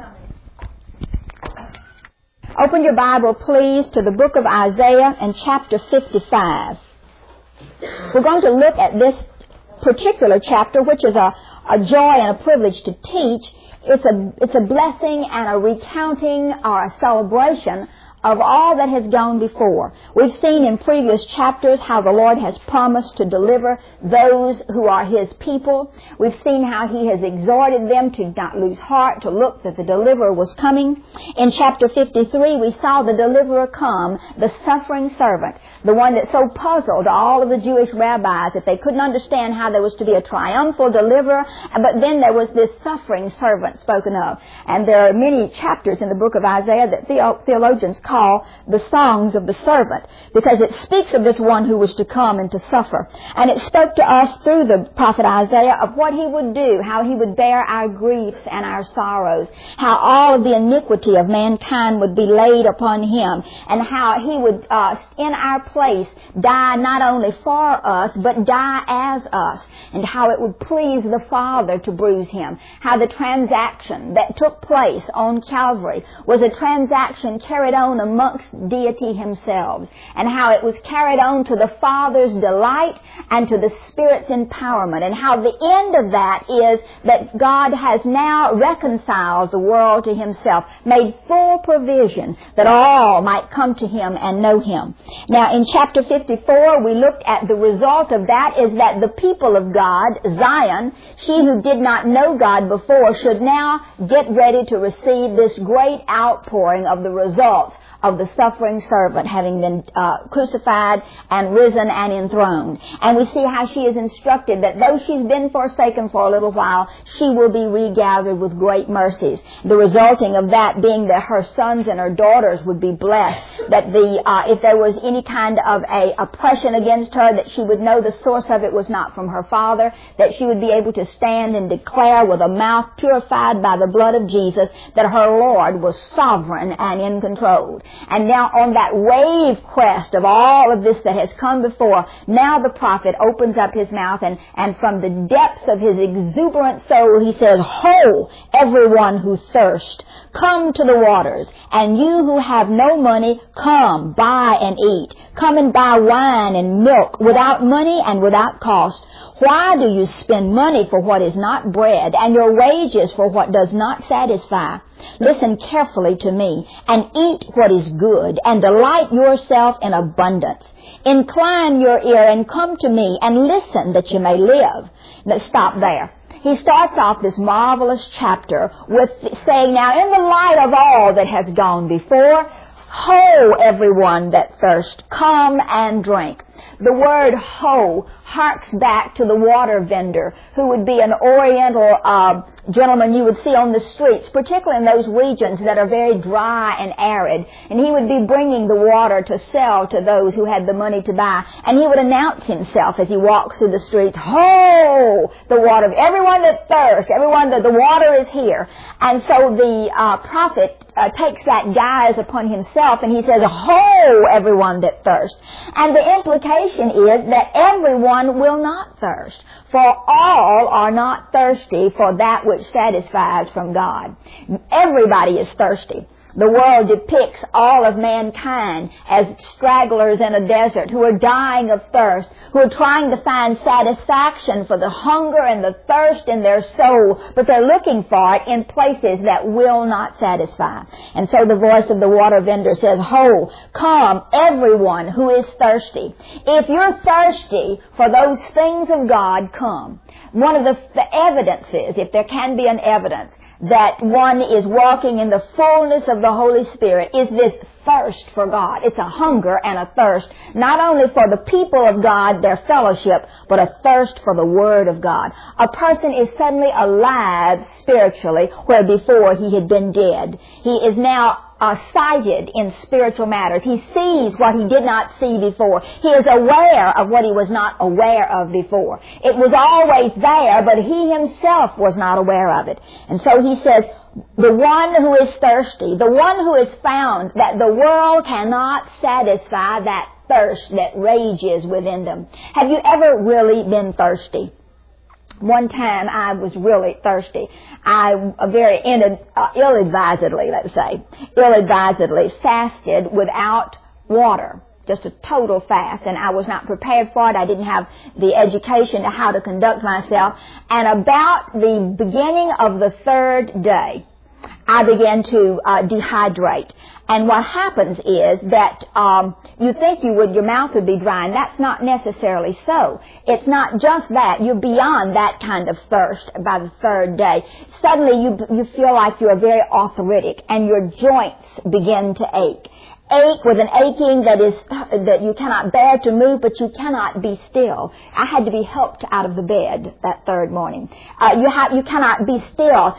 Open your Bible, please, to the book of Isaiah and chapter 55. We're going to look at this particular chapter, which is a joy and a privilege to teach. It's a blessing and a recounting or a celebration of all that has gone before. We've seen in previous chapters how the Lord has promised to deliver those who are His people. We've seen how He has exhorted them to not lose heart, to look that the deliverer was coming. In chapter 53, we saw the deliverer come, the suffering servant, the one that so puzzled all of the Jewish rabbis that they couldn't understand how there was to be a triumphal deliverer, but then there was this suffering servant spoken of. And there are many chapters in the book of Isaiah that theologians call the songs of the servant, because it speaks of this one who was to come and to suffer. And it spoke to us through the prophet Isaiah of what he would do, how he would bear our griefs and our sorrows, how all of the iniquity of mankind would be laid upon him, and how he would, in our place, die not only for us, but die as us, and how it would please the Father to bruise him, how the transaction that took place on Calvary was a transaction carried on amongst deity himself, and how it was carried on to the Father's delight and to the Spirit's empowerment, and how the end of that is that God has now reconciled the world to himself, made full provision that all might come to him and know him. Now in chapter 54 we looked at the result of that is that the people of God, Zion, she who did not know God before, should now get ready to receive this great outpouring of the results of the suffering servant having been crucified and risen and enthroned. And we see how she is instructed that though she's been forsaken for a little while, she will be regathered with great mercies. The resulting of that being that her sons and her daughters would be blessed, that if there was any kind of a oppression against her, that she would know the source of it was not from her father, that she would be able to stand and declare with a mouth purified by the blood of Jesus that her Lord was sovereign and in control. And now on that wave crest of all of this that has come before, now the prophet opens up his mouth and from the depths of his exuberant soul he says, "Ho, everyone who thirsts, come to the waters, and you who have no money, come, buy and eat. Come and buy wine and milk without money and without cost. Why do you spend money for what is not bread, and your wages for what does not satisfy? Listen carefully to me, and eat what is good, and delight yourself in abundance. Incline your ear and come to me, and listen that you may live." Let's stop there. He starts off this marvelous chapter with saying, now in the light of all that has gone before, ho, everyone that thirsts, come and drink. The word ho harks back to the water vendor, who would be an oriental gentleman you would see on the streets, particularly in those regions that are very dry and arid. And he would be bringing the water to sell to those who had the money to buy. And he would announce himself as he walks through the streets, "Ho, the water, everyone that thirsts, everyone that the water is here." And so the prophet takes that guise upon himself, and he says, "Ho, everyone that thirsts." And the implication is that everyone will not thirst, for all are not thirsty for that which satisfies from God. Everybody is thirsty. The world depicts all of mankind as stragglers in a desert who are dying of thirst, who are trying to find satisfaction for the hunger and the thirst in their soul, but they're looking for it in places that will not satisfy. And so the voice of the water vendor says, "Ho, come, everyone who is thirsty." If you're thirsty for those things of God, come. One of the evidences, if there can be an evidence, that one is walking in the fullness of the Holy Spirit is this thirst for God. It's a hunger and a thirst, not only for the people of God, their fellowship, but a thirst for the Word of God. A person is suddenly alive spiritually where before he had been dead. He is now sighted in spiritual matters. He sees what he did not see before. He is aware of what he was not aware of before. It was always there, but he himself was not aware of it. And so he says, the one who is thirsty, the one who has found that the world cannot satisfy that thirst that rages within them. Have you ever really been thirsty? One time I was really thirsty. I ill-advisedly fasted without water. Just a total fast, and I was not prepared for it. I didn't have the education to how to conduct myself. And about the beginning of the third day, I began to dehydrate. And what happens is that you think your mouth would be dry, and that's not necessarily so. It's not just that. You're beyond that kind of thirst by the third day. Suddenly you feel like you're very arthritic, and your joints begin to ache. Ache with an aching that you cannot bear to move, but you cannot be still. I had to be helped out of the bed that third morning. You cannot be still,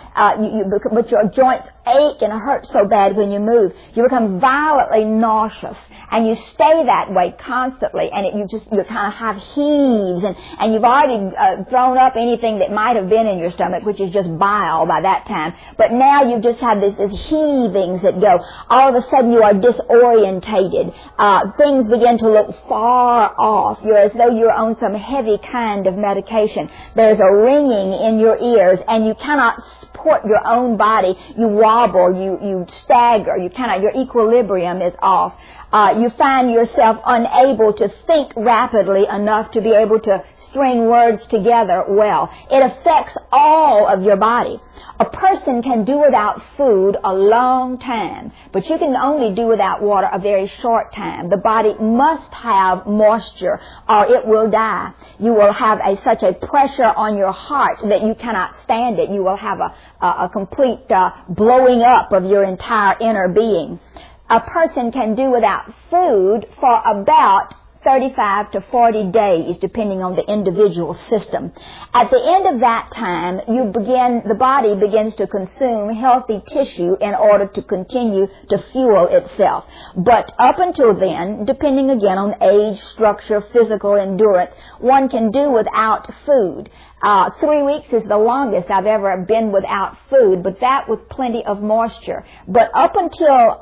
but your joints ache and hurt so bad when you move. You become violently nauseous, and you stay that way constantly, and you kind of have heaves, and you've already thrown up anything that might have been in your stomach, which is just bile by that time. But now you just have this heavings that go. All of a sudden you are disorientated. Things begin to look far off. You're as though you're on some heavy kind of medication. There's a ringing in your ears, and you cannot support your own body. You wobble, you stagger, your equilibrium is off. You find yourself unable to think rapidly enough to be able to string words together well. It affects all of your body. A person can do without food a long time, but you can only do without water a very short time. The body must have moisture or it will die. You will have such a pressure on your heart that you cannot stand it. You will have a complete blowing up of your entire inner being. A person can do without food for about 35 to 40 days, depending on the individual system. At the end of that time, the body begins to consume healthy tissue in order to continue to fuel itself. But up until then, depending again on age, structure, physical endurance, one can do without food. 3 weeks is the longest I've ever been without food, but that with plenty of moisture. But up until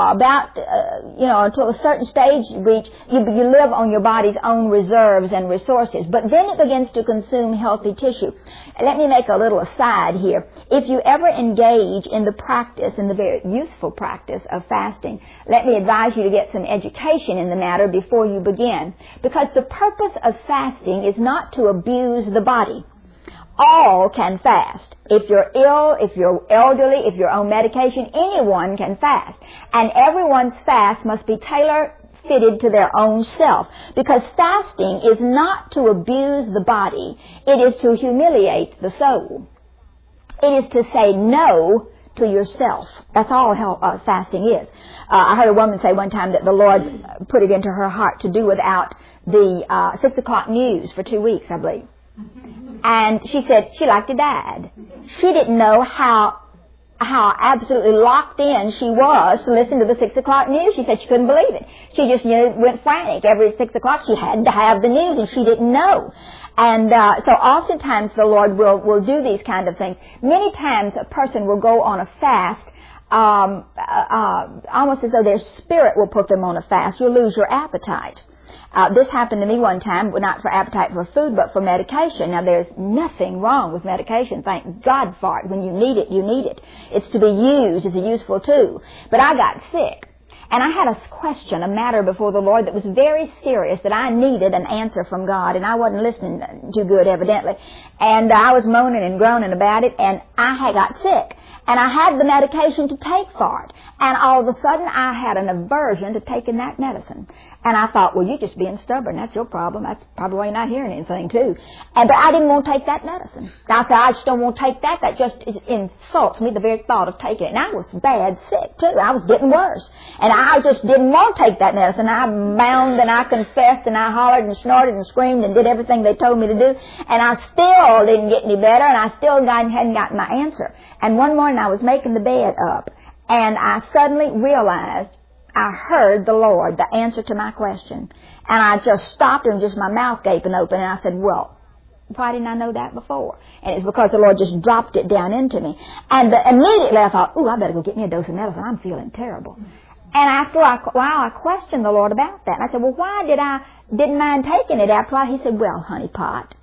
until a certain stage you reach, you live on your body's own reserves and resources. But then it begins to consume healthy tissue. Let me make a little aside here. If you ever engage in the very useful practice of fasting, let me advise you to get some education in the matter before you begin. Because the purpose of fasting is not to abuse the body. All can fast. If you're ill, if you're elderly, if you're on medication, anyone can fast. And everyone's fast must be tailor-fitted to their own self. Because fasting is not to abuse the body. It is to humiliate the soul. It is to say no to yourself. That's all fasting is. I heard a woman say one time that the Lord put it into her heart to do without the 6 o'clock news for 2 weeks, I believe. And she said she like to die. She didn't know how absolutely locked in she was to listen to the 6 o'clock news. She said she couldn't believe it. She just went frantic. Every 6 o'clock she had to have the news, and she didn't know. And so oftentimes the Lord will do these kind of things. Many times a person will go on a fast almost as though their spirit will put them on a fast. You'll lose your appetite. This happened to me one time, not for appetite for food, but for medication. Now, there's nothing wrong with medication. Thank God for it. When you need it, you need it. It's to be used as a useful tool. But I got sick. And I had a matter before the Lord that was very serious, that I needed an answer from God, and I wasn't listening too good, evidently. And I was moaning and groaning about it, and I had got sick. And I had the medication to take for it. And all of a sudden, I had an aversion to taking that medicine. And I thought, well, you're just being stubborn. That's your problem. That's probably why you're not hearing anything, too. But I didn't want to take that medicine. I said, I just don't want to take that. That just insults me, the very thought of taking it. And I was bad sick, too. I was getting worse. And I just didn't want to take that medicine. I moaned and I confessed and I hollered and snorted and screamed and did everything they told me to do. And I still didn't get any better, and I still hadn't gotten my answer. And one morning I was making the bed up, and I suddenly realized I heard the Lord, the answer to my question. And I just stopped and just my mouth gaping open, and I said, well, why didn't I know that before? And it's because the Lord just dropped it down into me. And immediately I thought, I better go get me a dose of medicine. I'm feeling terrible. And after a while, I questioned the Lord about that. And I said, well, why didn't mind taking it after a while? He said, well, honey pot,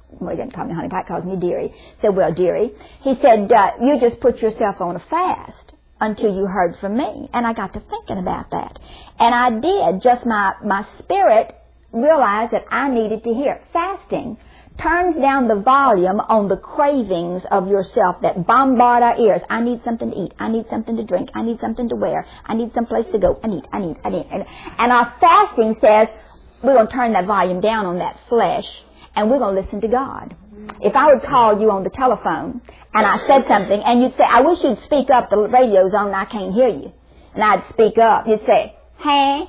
well, he didn't call me honey pie, he calls me dearie. I said, well, dearie, he said, you just put yourself on a fast until you heard from me. And I got to thinking about that. And I did. Just my spirit realized that I needed to hear. Fasting turns down the volume on the cravings of yourself that bombard our ears. I need something to eat. I need something to drink. I need something to wear. I need someplace to go. I need. And our fasting says we're going to turn that volume down on that flesh, and we're going to listen to God. If I would call you on the telephone and I said something and you'd say, I wish you'd speak up, the radio's on and I can't hear you. And I'd speak up. You'd say, hey,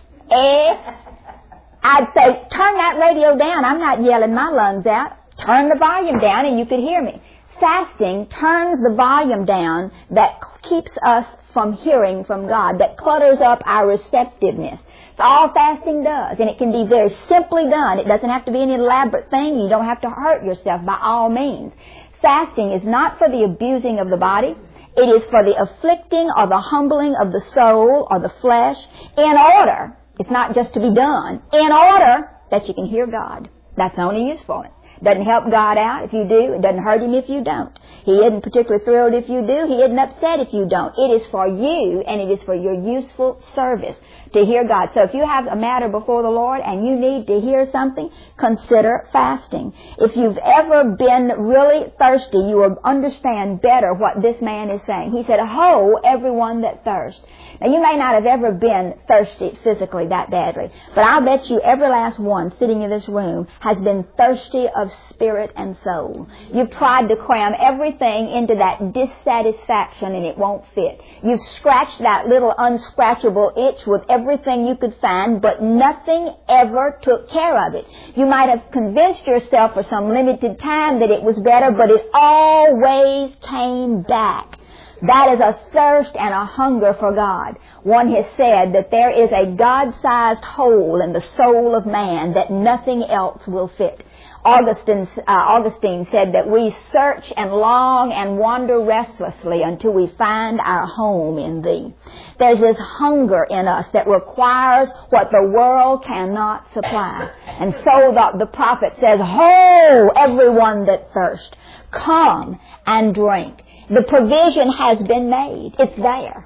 I'd say, turn that radio down. I'm not yelling my lungs out. Turn the volume down and you could hear me. Fasting turns the volume down that keeps us from hearing from God, that clutters up our receptiveness. It's all fasting does, and it can be very simply done. It doesn't have to be any elaborate thing. You don't have to hurt yourself by all means. Fasting is not for the abusing of the body. It is for the afflicting or the humbling of the soul or the flesh in order. It's not just to be done. In order that you can hear God. That's the only usefulness. Doesn't help God out if you do. It doesn't hurt Him if you don't. He isn't particularly thrilled if you do. He isn't upset if you don't. It is for you, and it is for your useful service to hear God. So if you have a matter before the Lord and you need to hear something, consider fasting. If you've ever been really thirsty, you will understand better what this man is saying. He said, ho, everyone that thirsts. Now, you may not have ever been thirsty physically that badly, but I'll bet you every last one sitting in this room has been thirsty of spirit and soul. You've tried to cram everything into that dissatisfaction and it won't fit. You've scratched that little unscratchable itch with everything you could find, but nothing ever took care of it. You might have convinced yourself for some limited time that it was better, but it always came back. That is a thirst and a hunger for God. One has said that there is a God-sized hole in the soul of man that nothing else will fit. Augustine said that we search and long and wander restlessly until we find our home in Thee. There's this hunger in us that requires what the world cannot supply. And so the prophet says, ho, everyone that thirsts, come and drink. The provision has been made. It's there.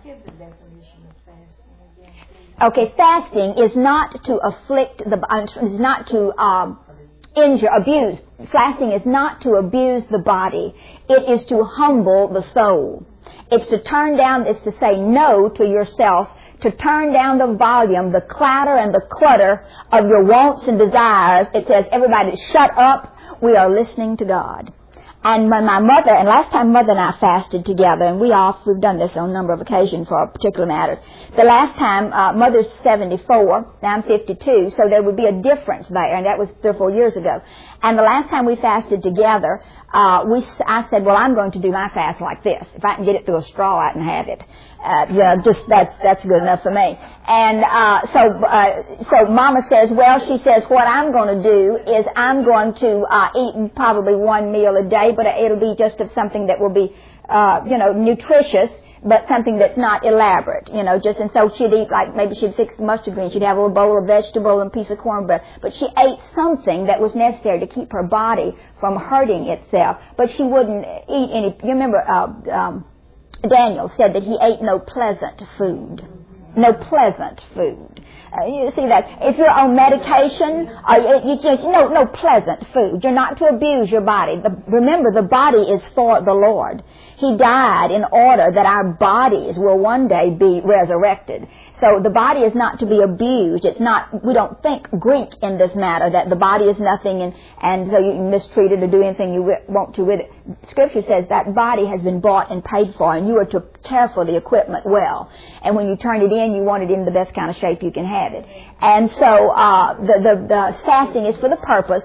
Okay, fasting is not to afflict is not to injure, abuse. Fasting is not to abuse the body. It is to humble the soul. It's to turn down, it's to say no to yourself, to turn down the volume, the clatter and the clutter of your wants and desires. It says, everybody shut up. We are listening to God. And when my mother, and last time Mother and I fasted together, and we've done this on a number of occasions for particular matters. The last time, Mother's 74, now I'm 52, so there would be a difference there, and that was 3 or 4 years ago. And the last time we fasted together, I said, well, I'm going to do my fast like this. If I can get it through a straw, I can have it. That's good enough for me. And so Mama says, well, she says, what I'm going to do is I'm going to eat probably one meal a day, but it'll be just of something that will be, nutritious, but something that's not elaborate, and so she'd eat, like, maybe she'd fix the mustard greens, she'd have a little bowl of vegetable and a piece of cornbread, but she ate something that was necessary to keep her body from hurting itself, but she wouldn't eat any. You remember, Daniel said that he ate no pleasant food. No pleasant food. You see that? If you're on medication, no pleasant food. You're not to abuse your body. Remember, the body is for the Lord. He died in order that our bodies will one day be resurrected. So the body is not to be abused. It's not, we don't think Greek in this matter, that the body is nothing and so you can mistreat it or do anything you want to with it. Scripture says that body has been bought and paid for, and you are to care for the equipment well. And when you turn it in, you want it in the best kind of shape you can have it. And so the fasting is for the purpose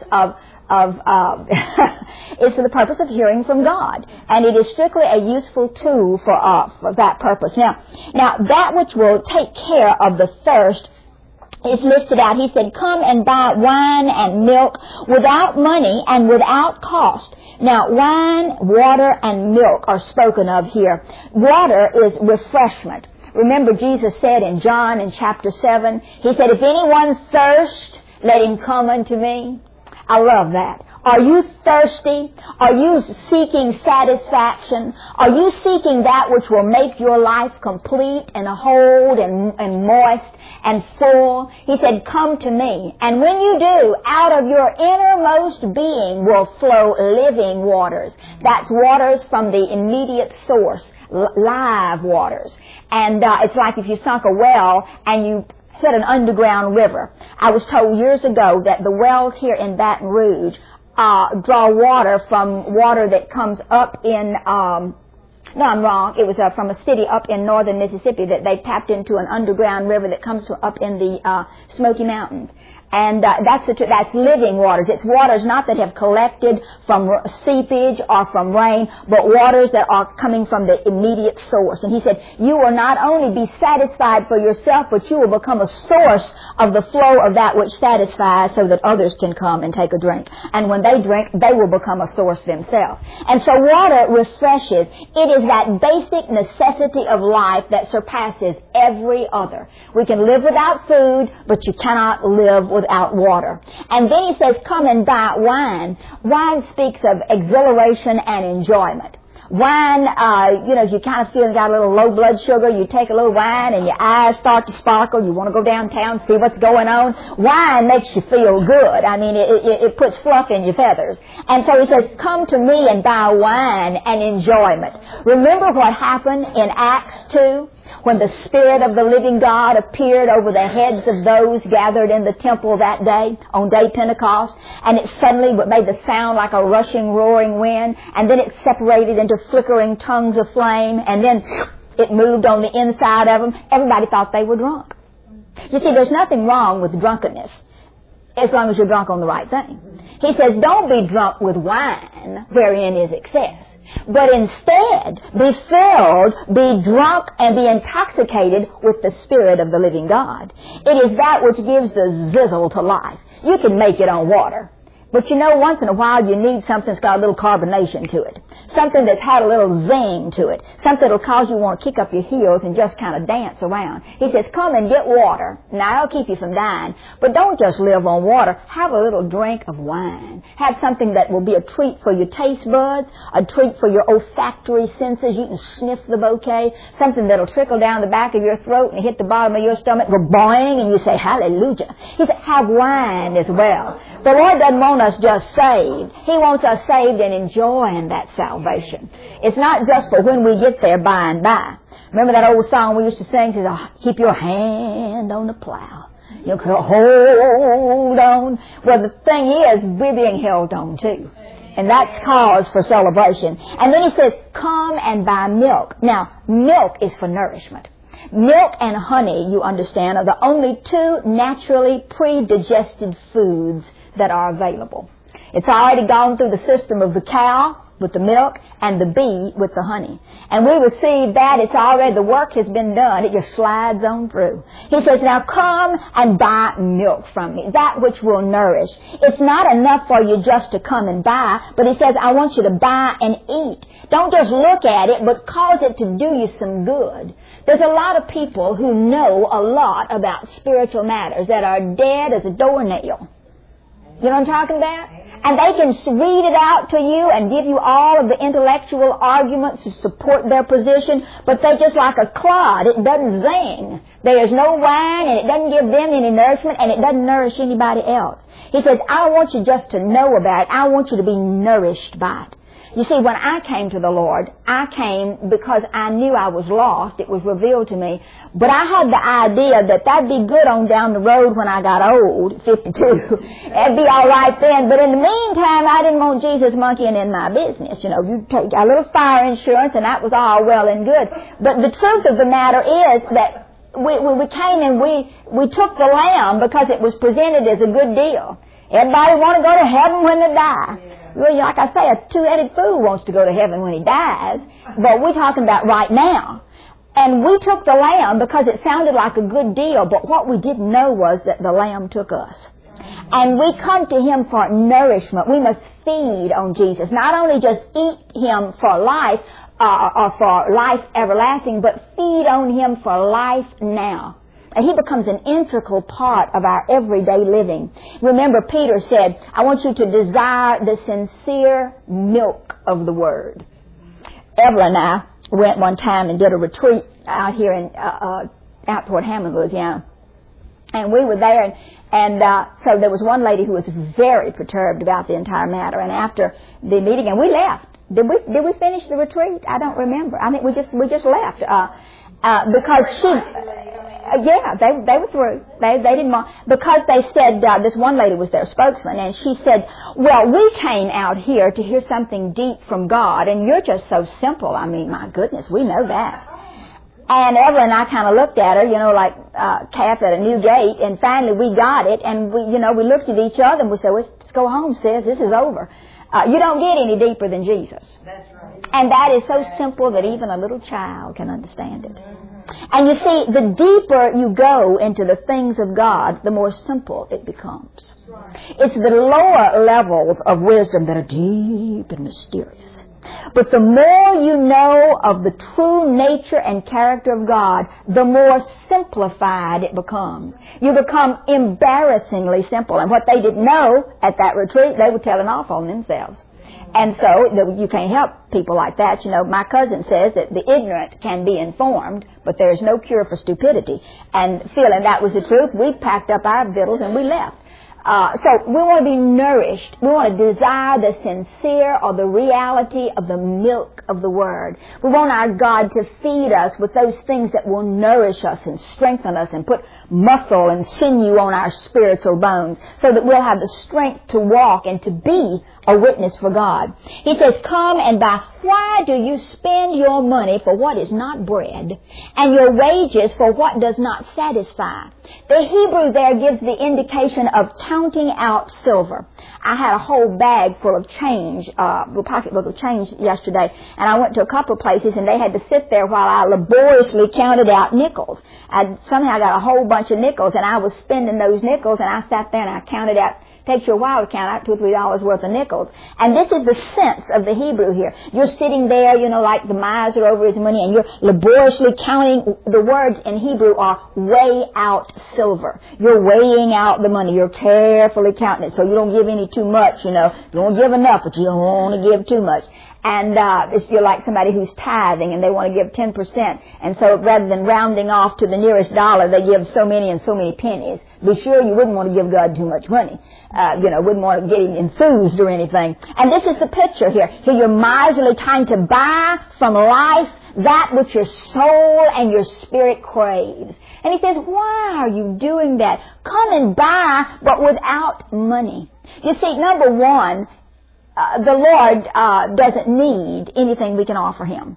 is for the purpose of hearing from God, and it is strictly a useful tool for that purpose. Now that which will take care of the thirst is listed out. He said, come and buy wine and milk without money and without cost. Now, wine, water, and milk are spoken of here. Water is refreshment. Remember, Jesus said in John in chapter 7, He said, if anyone thirst, let him come unto me. I love that. Are you thirsty? Are you seeking satisfaction? Are you seeking that which will make your life complete and whole and moist and full? He said, come to me. And when you do, out of your innermost being will flow living waters. That's waters from the immediate source, live waters. And it's like if you sunk a well and you hit an underground river. I was told years ago that the wells here in Baton Rouge draw water from water that comes up in, no, I'm wrong. It was from a city up in northern Mississippi that they tapped into an underground river that comes up in the Smoky Mountains. And that's living waters. It's waters not that have collected from seepage or from rain, but waters that are coming from the immediate source. And he said, you will not only be satisfied for yourself, but you will become a source of the flow of that which satisfies so that others can come and take a drink. And when they drink, they will become a source themselves. And so water refreshes. It is that basic necessity of life that surpasses every other. We can live without food, but you cannot live without water. And then he says, come and buy wine. Wine speaks of exhilaration and enjoyment. Wine, if you kind of feel you got a little low blood sugar, you take a little wine and your eyes start to sparkle. You want to go downtown, see what's going on. Wine makes you feel good. I mean, it puts fluff in your feathers. And so he says, come to me and buy wine and enjoyment. Remember what happened in Acts 2? When the Spirit of the living God appeared over the heads of those gathered in the temple that day, on day Pentecost, and it suddenly made the sound like a rushing, roaring wind, and then it separated into flickering tongues of flame, and then it moved on the inside of them. Everybody thought they were drunk. You see, there's nothing wrong with drunkenness, as long as you're drunk on the right thing. He says, don't be drunk with wine, wherein is excess. But instead, be filled, be drunk, and be intoxicated with the Spirit of the living God. It is that which gives the zizzle to life. You can make it on water. But once in a while you need something that's got a little carbonation to it. Something that's had a little zing to it. Something that'll cause you to want to kick up your heels and just kind of dance around. He says, come and get water. Now, that'll keep you from dying. But don't just live on water. Have a little drink of wine. Have something that will be a treat for your taste buds, a treat for your olfactory senses. You can sniff the bouquet. Something that'll trickle down the back of your throat and hit the bottom of your stomach, go boing, and you say, hallelujah. He said, have wine as well. The Lord doesn't want us just saved. He wants us saved and enjoying that salvation. It's not just for when we get there by and by. Remember that old song we used to sing? It says, keep your hand on the plow. You can hold on. Well, the thing is, we're being held on too. And that's cause for celebration. And then he says, come and buy milk. Now, milk is for nourishment. Milk and honey, you understand, are the only two naturally pre-digested foods that are available. It's already gone through the system of the cow with the milk and the bee with the honey. And we receive that. It's already, the work has been done. It just slides on through. He says, now come and buy milk from me, that which will nourish. It's not enough for you just to come and buy, but he says, I want you to buy and eat. Don't just look at it, but cause it to do you some good. There's a lot of people who know a lot about spiritual matters that are dead as a doornail. You know what I'm talking about? And they can read it out to you and give you all of the intellectual arguments to support their position, but they're just like a clod. It doesn't zing. There's no wine, and it doesn't give them any nourishment, and it doesn't nourish anybody else. He says, I don't want you just to know about it. I want you to be nourished by it. You see, when I came to the Lord, I came because I knew I was lost. It was revealed to me. But I had the idea that that'd be good on down the road when I got old, 52. It'd be all right then. But in the meantime, I didn't want Jesus monkeying in my business. You take a little fire insurance, and that was all well and good. But the truth of the matter is that we came and we took the lamb because it was presented as a good deal. Everybody want to go to heaven when they die. Well, like I say, a two-headed fool wants to go to heaven when he dies. But we're talking about right now. And we took the lamb because it sounded like a good deal, but what we didn't know was that the lamb took us. And we come to him for nourishment. We must feed on Jesus. Not only just eat him for life, or for life everlasting, but feed on him for life now. He becomes an integral part of our everyday living. Remember, Peter said, I want you to desire the sincere milk of the Word. Evelyn and I went one time and did a retreat out here in out toward Hammond, Louisiana. And we were there, and so there was one lady who was very perturbed about the entire matter. And after the meeting, and we left. Did we finish the retreat? I don't remember. I think we just left because she. They were through. They didn't want, because they said this one lady was their spokesman, and she said, "Well, we came out here to hear something deep from God, and you're just so simple. I mean, my goodness, we know that." And Evelyn and I kind of looked at her, like cats at a new gate, and finally we got it, and we looked at each other and we said, "Let's go home, sis. This is over." You don't get any deeper than Jesus. That's right. And that is so simple that even a little child can understand it. And you see, the deeper you go into the things of God, the more simple it becomes. It's the lower levels of wisdom that are deep and mysterious. But the more you know of the true nature and character of God, the more simplified it becomes. You become embarrassingly simple. And what they didn't know at that retreat, they were telling off on themselves. And so you can't help people like that. My cousin says that the ignorant can be informed, but there's no cure for stupidity. And feeling that was the truth, we packed up our victuals and we left. So we want to be nourished. We want to desire the sincere or the reality of the milk of the Word. We want our God to feed us with those things that will nourish us and strengthen us and put muscle and sinew on our spiritual bones so that we'll have the strength to walk and to be a witness for God. He says, come and buy. Why do you spend your money for what is not bread and your wages for what does not satisfy? The Hebrew there gives the indication of counting out silver. I had a whole bag full of change, a pocketbook of change yesterday, and I went to a couple of places and they had to sit there while I laboriously counted out nickels. Somehow I got a whole bunch of nickels, and I was spending those nickels, and I sat there and I counted out. Takes you a while to count out $2 or $3 worth of nickels. And this is the sense of the Hebrew here. You're sitting there, like the miser over his money, and you're laboriously counting. The words in Hebrew are weigh out silver. You're weighing out the money. You're carefully counting it so you don't give any too much, You don't give enough, but you don't want to give too much. And you're like somebody who's tithing and they want to give 10%. And so rather than rounding off to the nearest dollar, they give so many and so many pennies. Be sure you wouldn't want to give God too much money. Wouldn't want to get him enthused or anything. And this is the picture here. Here you're miserly trying to buy from life that which your soul and your spirit craves. And he says, why are you doing that? Come and buy, but without money. You see, number one, the Lord doesn't need anything we can offer him.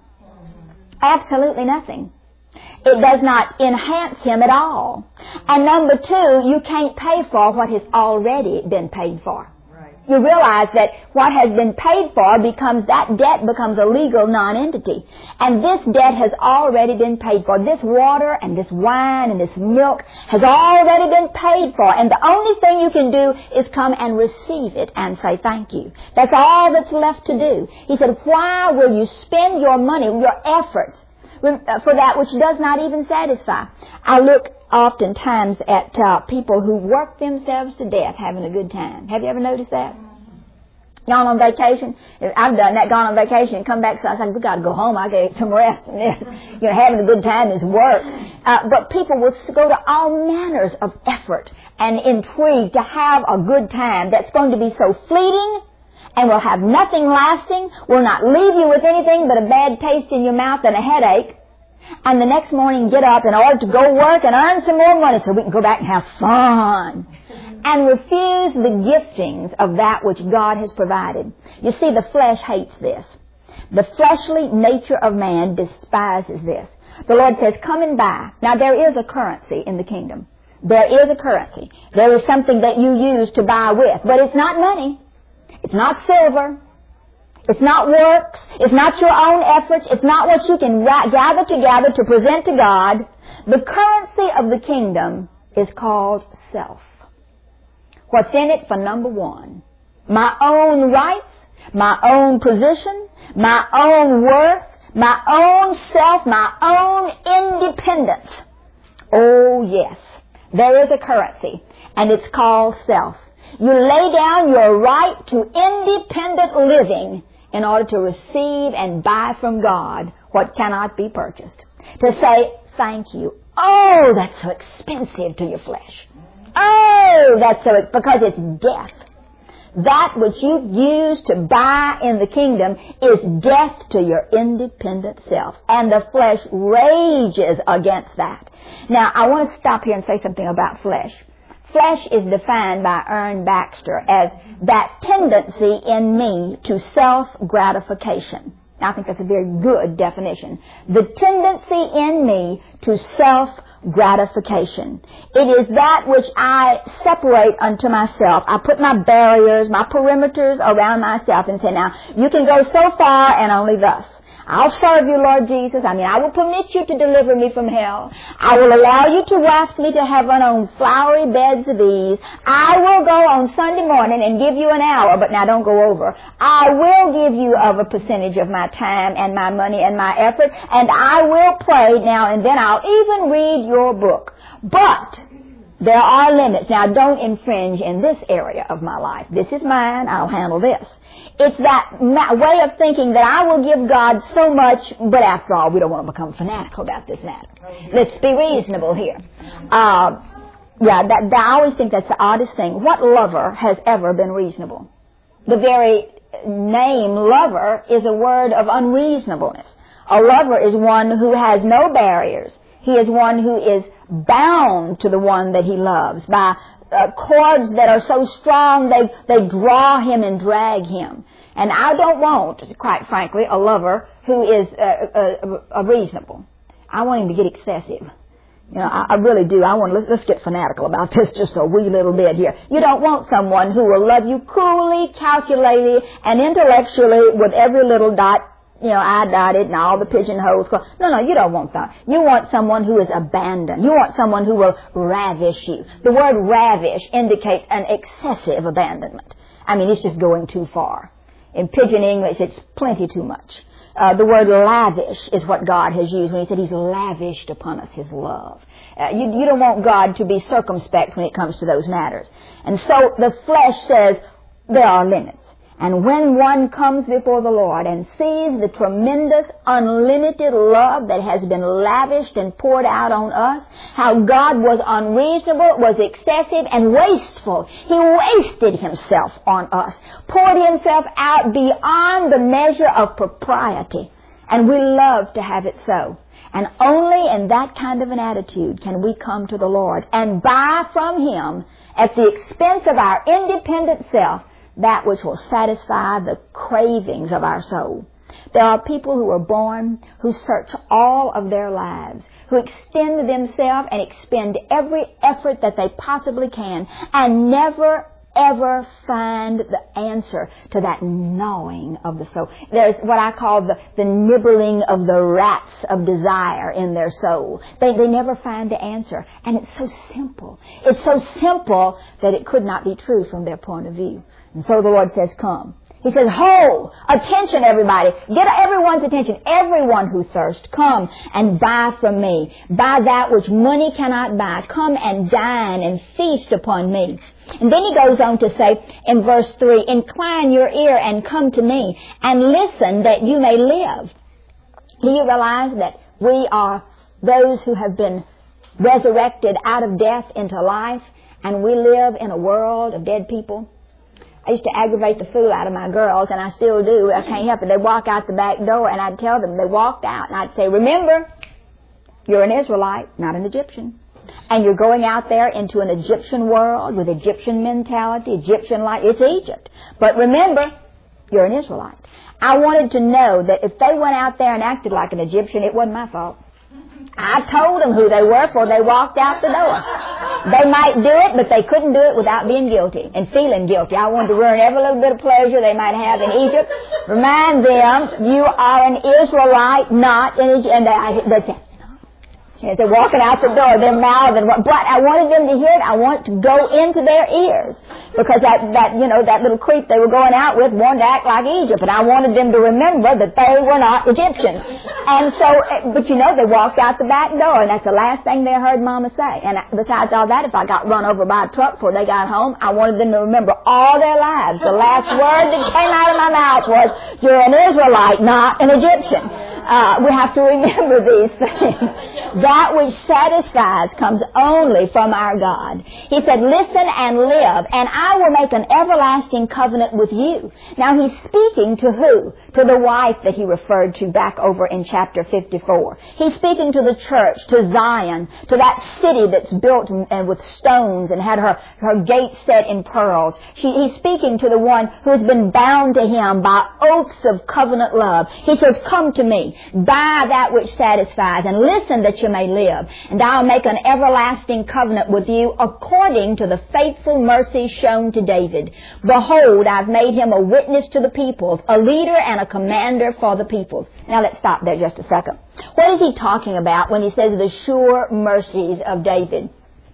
Absolutely nothing. It does not enhance him at all. And number two, you can't pay for what has already been paid for. You realize that what has been paid for that debt becomes a legal non-entity. And this debt has already been paid for. This water and this wine and this milk has already been paid for. And the only thing you can do is come and receive it and say thank you. That's all that's left to do. He said, why will you spend your money, your efforts, for that which does not even satisfy? I look oftentimes at people who work themselves to death having a good time. Have you ever noticed that? Gone on vacation? I've done that, gone on vacation and come back, so I said, we got to go home. I got to get some rest in this. Having a good time is work. But people will go to all manners of effort and intrigue to have a good time that's going to be so fleeting and will have nothing lasting, will not leave you with anything but a bad taste in your mouth and a headache. And the next morning get up in order to go work and earn some more money so we can go back and have fun. And refuse the giftings of that which God has provided. You see, the flesh hates this. The fleshly nature of man despises this. The Lord says, come and buy. Now, there is a currency in the kingdom. There is a currency. There is something that you use to buy with. But it's not money. It's not silver. It's not works. It's not your own efforts. It's not what you can gather together to present to God. The currency of the kingdom is called self. What's in it for number one? My own rights, my own position, my own worth, my own self, my own independence Oh, yes. There is a currency, and it's called self. You lay down your right to independent living in order to receive and buy from God what cannot be purchased. To say, thank you. Oh, that's so expensive to your flesh. Oh, that's so, because it's death. That which you use to buy in the kingdom is death to your independent self. And the flesh rages against that. Now, I want to stop here and say something about flesh. Flesh is defined by Ern Baxter as that tendency in me to self-gratification. I think that's a very good definition. The tendency in me to self-gratification. It is that which I separate unto myself. I put my barriers, my perimeters around myself and say, now, you can go so far and only thus. I'll serve you, Lord Jesus. I will permit you to deliver me from hell. I will allow you to waft me to heaven on flowery beds of ease. I will go on Sunday morning and give you an hour, but now don't go over. I will give you of a percentage of my time and my money and my effort, and I will pray now and then. I'll even read your book. But there are limits. Now, don't infringe in this area of my life. This is mine. I'll handle this. It's that way of thinking that I will give God so much, but after all, we don't want to become fanatical about this matter. Let's be reasonable here. I always think that's the oddest thing. What lover has ever been reasonable? The very name lover is a word of unreasonableness. A lover is one who has no barriers. He is one who is bound to the one that he loves by cords that are so strong they draw him and drag him. And I don't want, quite frankly, a lover who is reasonable. I want him to get excessive. I really do. Let's get fanatical about this just a wee little bit here. You don't want someone who will love you coolly, calculatedly, and intellectually with every little dot, I dotted and all the pigeonholes. No, you don't want that. You want someone who is abandoned. You want someone who will ravish you. The word ravish indicates an excessive abandonment. It's just going too far. In pidgin English, it's plenty too much. The word lavish is what God has used when he said he's lavished upon us his love. You don't want God to be circumspect when it comes to those matters. And so the flesh says there are limits. And when one comes before the Lord and sees the tremendous, unlimited love that has been lavished and poured out on us, how God was unreasonable, was excessive, and wasteful. He wasted himself on us, poured himself out beyond the measure of propriety. And we love to have it so. And only in that kind of an attitude can we come to the Lord and buy from him, at the expense of our independent self, that which will satisfy the cravings of our soul. There are people who are born, who search all of their lives, who extend themselves and expend every effort that they possibly can, and never, ever find the answer to that gnawing of the soul. There's what I call the nibbling of the rats of desire in their soul. They never find the answer. And it's so simple. It's so simple that it could not be true from their point of view. And so the Lord says, come. He says, ho! Attention, everybody. Get everyone's attention. Everyone who thirsts, come and buy from me. Buy that which money cannot buy. Come and dine and feast upon me. And then he goes on to say in verse 3, incline your ear and come to me and listen that you may live. Do you realize that we are those who have been resurrected out of death into life, and we live in a world of dead people? I used to aggravate the fool out of my girls, and I still do. I can't help it. They walk out the back door, and I'd tell them they walked out, and I'd say, remember, you're an Israelite, not an Egyptian. And you're going out there into an Egyptian world with Egyptian mentality, Egyptian life. It's Egypt. But remember, you're an Israelite. I wanted to know that if they went out there and acted like an Egyptian, it wasn't my fault. I told them who they were before they walked out the door. They might do it, but they couldn't do it without being guilty and feeling guilty. I wanted to ruin every little bit of pleasure they might have in Egypt. Remind them, you are an Israelite, not an Egyptian. And they said, As they're walking out the door, they're mouthing, but I wanted them to hear it. I want to go into their ears. Because that little creep they were going out with wanted to act like Egypt, and I wanted them to remember that they were not Egyptians. And so, but they walked out the back door, and that's the last thing they heard Mama say. And besides all that, if I got run over by a truck before they got home, I wanted them to remember all their lives. The last word that came out of my mouth was, "You're an Israelite, not an Egyptian." We have to remember these things. That which satisfies comes only from our God. He said, "Listen and live, and I will make an everlasting covenant with you." Now he's speaking to who? To the wife that he referred to back over in chapter 54. He's speaking to the church, to Zion, to that city that's built with stones and had her gates set in pearls. He's speaking to the one who has been bound to him by oaths of covenant love. He says, "Come to me, buy that which satisfies, and listen that you may live. And I'll make an everlasting covenant with you according to the faithful mercy shown to David. Behold, I've made him a witness to the peoples, a leader and a commander for the peoples." Now let's stop there just a second. What is he talking about when he says the sure mercies of David?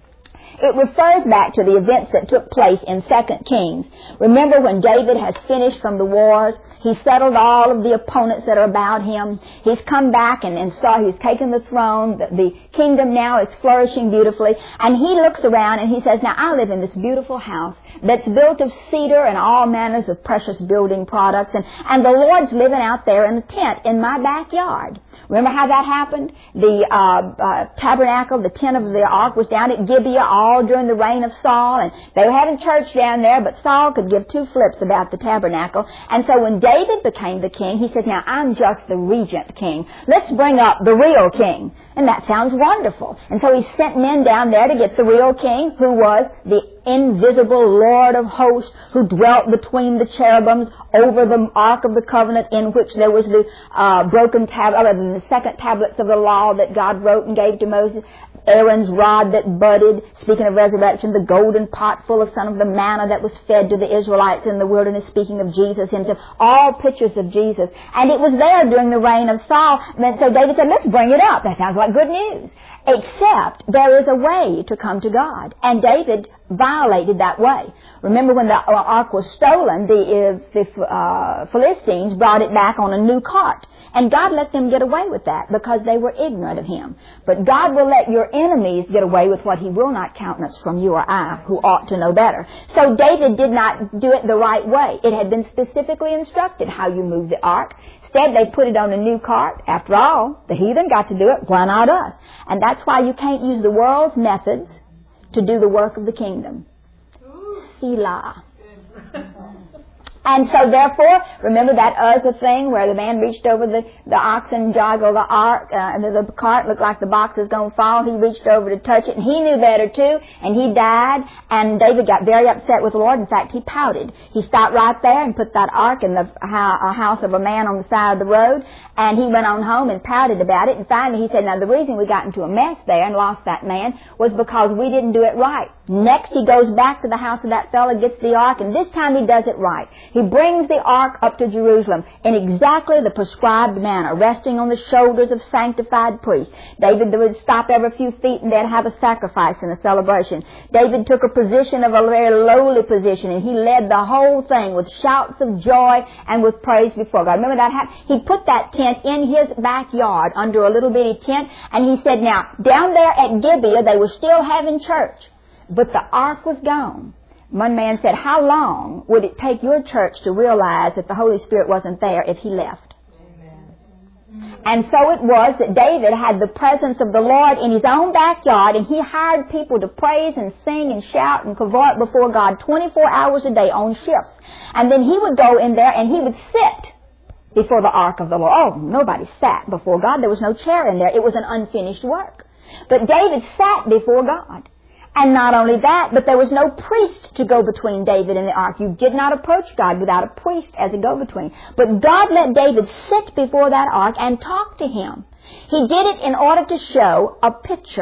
It refers back to the events that took place in 2 Kings. Remember when David has finished from the wars, he settled all of the opponents that are about him. He's come back and he's taken the throne. The kingdom now is flourishing beautifully. And he looks around and he says, "Now I live in this beautiful house that's built of cedar and all manners of precious building products. And the Lord's living out there in a tent in my backyard." Remember how that happened? The tabernacle, the tent of the ark was down at Gibeah all during the reign of Saul, and they were having church down there, but Saul could give two flips about the tabernacle. And so when David became the king, he said, "Now I'm just the regent king. Let's bring up the real king." And that sounds wonderful. And so he sent men down there to get the real king, who was the invisible Lord of hosts, who dwelt between the cherubims over the Ark of the Covenant, in which there was the broken tablet, the second tablets of the law that God wrote and gave to Moses, Aaron's rod that budded, speaking of resurrection, the golden pot full of some of the manna that was fed to the Israelites in the wilderness, speaking of Jesus himself, all pictures of Jesus. And it was there during the reign of Saul. And so David said, "Let's bring it up." That sounds like good news. Except there is a way to come to God. And David violated that way. Remember when the ark was stolen, the Philistines brought it back on a new cart. And God let them get away with that because they were ignorant of him. But God will let your enemies get away with what he will not countenance from you or I, who ought to know better. So David did not do it the right way. It had been specifically instructed how you move the ark. Instead, they put it on a new cart. After all, the heathen got to do it. Why not us? And that's why you can't use the world's methods to do the work of the kingdom. Selah. And so therefore, remember that other thing where the man reached over the oxen joggle the ark, the cart looked like the box was going to fall. He reached over to touch it, and he knew better too, and he died. And David got very upset with the Lord. In fact, he pouted. He stopped right there and put that ark in the house of a man on the side of the road, and he went on home and pouted about it. And finally he said, "Now the reason we got into a mess there and lost that man was because we didn't do it right." Next he goes back to the house of that fellow, gets the ark, and this time he does it right. He brings the ark up to Jerusalem in exactly the prescribed manner, resting on the shoulders of sanctified priests. David would stop every few feet and they'd have a sacrifice and a celebration. David took a position of a very lowly position, and he led the whole thing with shouts of joy and with praise before God. Remember that happened? He put that tent in his backyard under a little bitty tent, and he said, "Now, down there at Gibeah, they were still having church, but the ark was gone." One man said, "How long would it take your church to realize that the Holy Spirit wasn't there if he left?" Amen. And so it was that David had the presence of the Lord in his own backyard, and he hired people to praise and sing and shout and cavort before God 24 hours a day on shifts. And then he would go in there and he would sit before the ark of the Lord. Oh, nobody sat before God. There was no chair in there. It was an unfinished work. But David sat before God. And not only that, but there was no priest to go between David and the ark. You did not approach God without a priest as a go-between. But God let David sit before that ark and talk to him. He did it in order to show a picture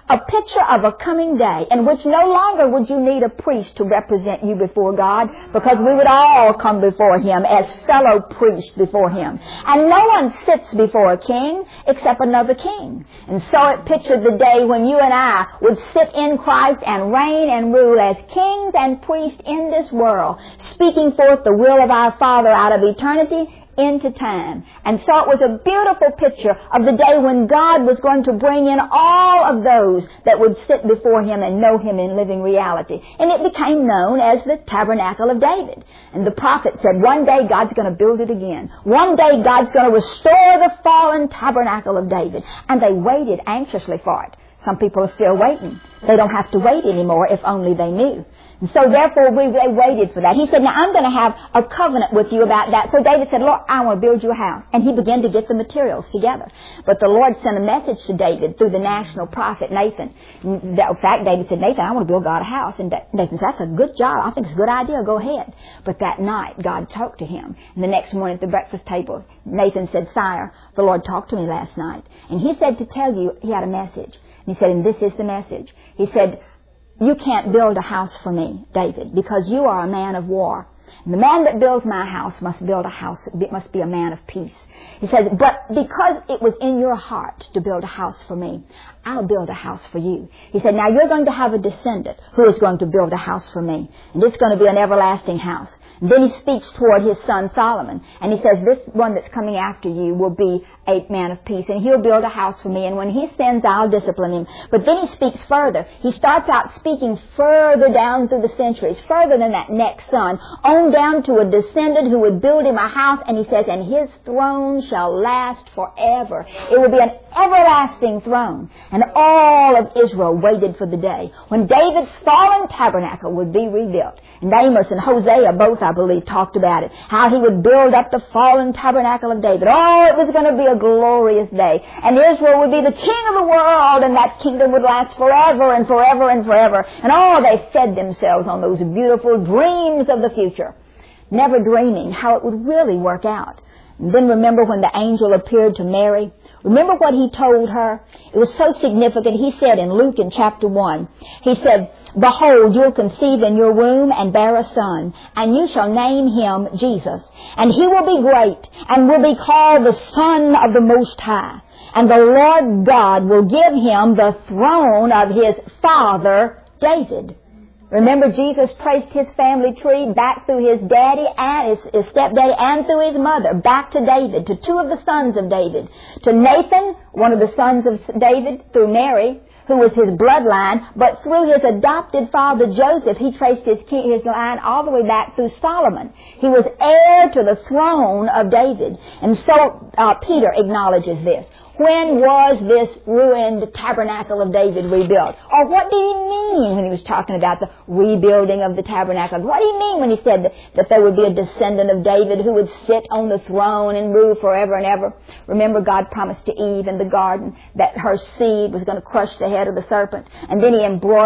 a picture of a coming day in which no longer would you need a priest to represent you before God, because we would all come before Him as fellow priests before Him. And no one sits before a king except another king. And so it pictured the day when you and I would sit in Christ and reign and rule as kings and priests in this world, speaking forth the will of our Father out of eternity into time. And so it was a beautiful picture of the day when God was going to bring in all of those that would sit before Him and know Him in living reality. And it became known as the Tabernacle of David. And the prophet said, one day God's going to build it again. One day God's going to restore the fallen Tabernacle of David. And they waited anxiously for it. Some people are still waiting. They don't have to wait anymore if only they knew. And so therefore they waited for that. He said, now I'm going to have a covenant with you about that. So David said, Lord, I want to build you a house. And he began to get the materials together. But the Lord sent a message to David through the national prophet Nathan. In fact, David said, Nathan, I want to build God a house. And Nathan said, that's a good job. I think it's a good idea. Go ahead. But that night, God talked to him. And the next morning at the breakfast table, Nathan said, Sire, the Lord talked to me last night. And he said to tell you he had a message. And he said, and this is the message. He said, you can't build a house for me, David, because you are a man of war. And the man that builds my house must build a house, it must be a man of peace. He says, but because it was in your heart to build a house for me, I'll build a house for you. He said, now you're going to have a descendant who is going to build a house for me. And it's going to be an everlasting house. And then he speaks toward his son Solomon. And he says, this one that's coming after you will be a man of peace. And he'll build a house for me. And when he sins, I'll discipline him. But then he speaks further. He starts out speaking further down through the centuries, further than that next son, on down to a descendant who would build him a house. And he says, and his throne shall last forever. It will be an everlasting throne. And all of Israel waited for the day when David's fallen tabernacle would be rebuilt. And Amos and Hosea both, I believe, talked about it, how he would build up the fallen tabernacle of David. Oh, it was going to be a glorious day. And Israel would be the king of the world, and that kingdom would last forever and forever and forever. And oh, they fed themselves on those beautiful dreams of the future, never dreaming how it would really work out. And then remember when the angel appeared to Mary? Remember what he told her? It was so significant. He said in Luke in chapter 1, he said, behold, you'll conceive in your womb and bear a son, and you shall name him Jesus. And he will be great and will be called the Son of the Most High. And the Lord God will give him the throne of his father David. Remember, Jesus traced his family tree back through his daddy and his stepdaddy and through his mother, back to David, to two of the sons of David, to Nathan, one of the sons of David, through Mary, who was his bloodline, but through his adopted father Joseph, he traced his line all the way back through Solomon. He was heir to the throne of David. And so Peter acknowledges this. When was this ruined tabernacle of David rebuilt? Or what did he mean when he was talking about the rebuilding of the tabernacle? What did he mean when he said that there would be a descendant of David who would sit on the throne and rule forever and ever? Remember, God promised to Eve in the garden that her seed was going to crush the head of the serpent. And then he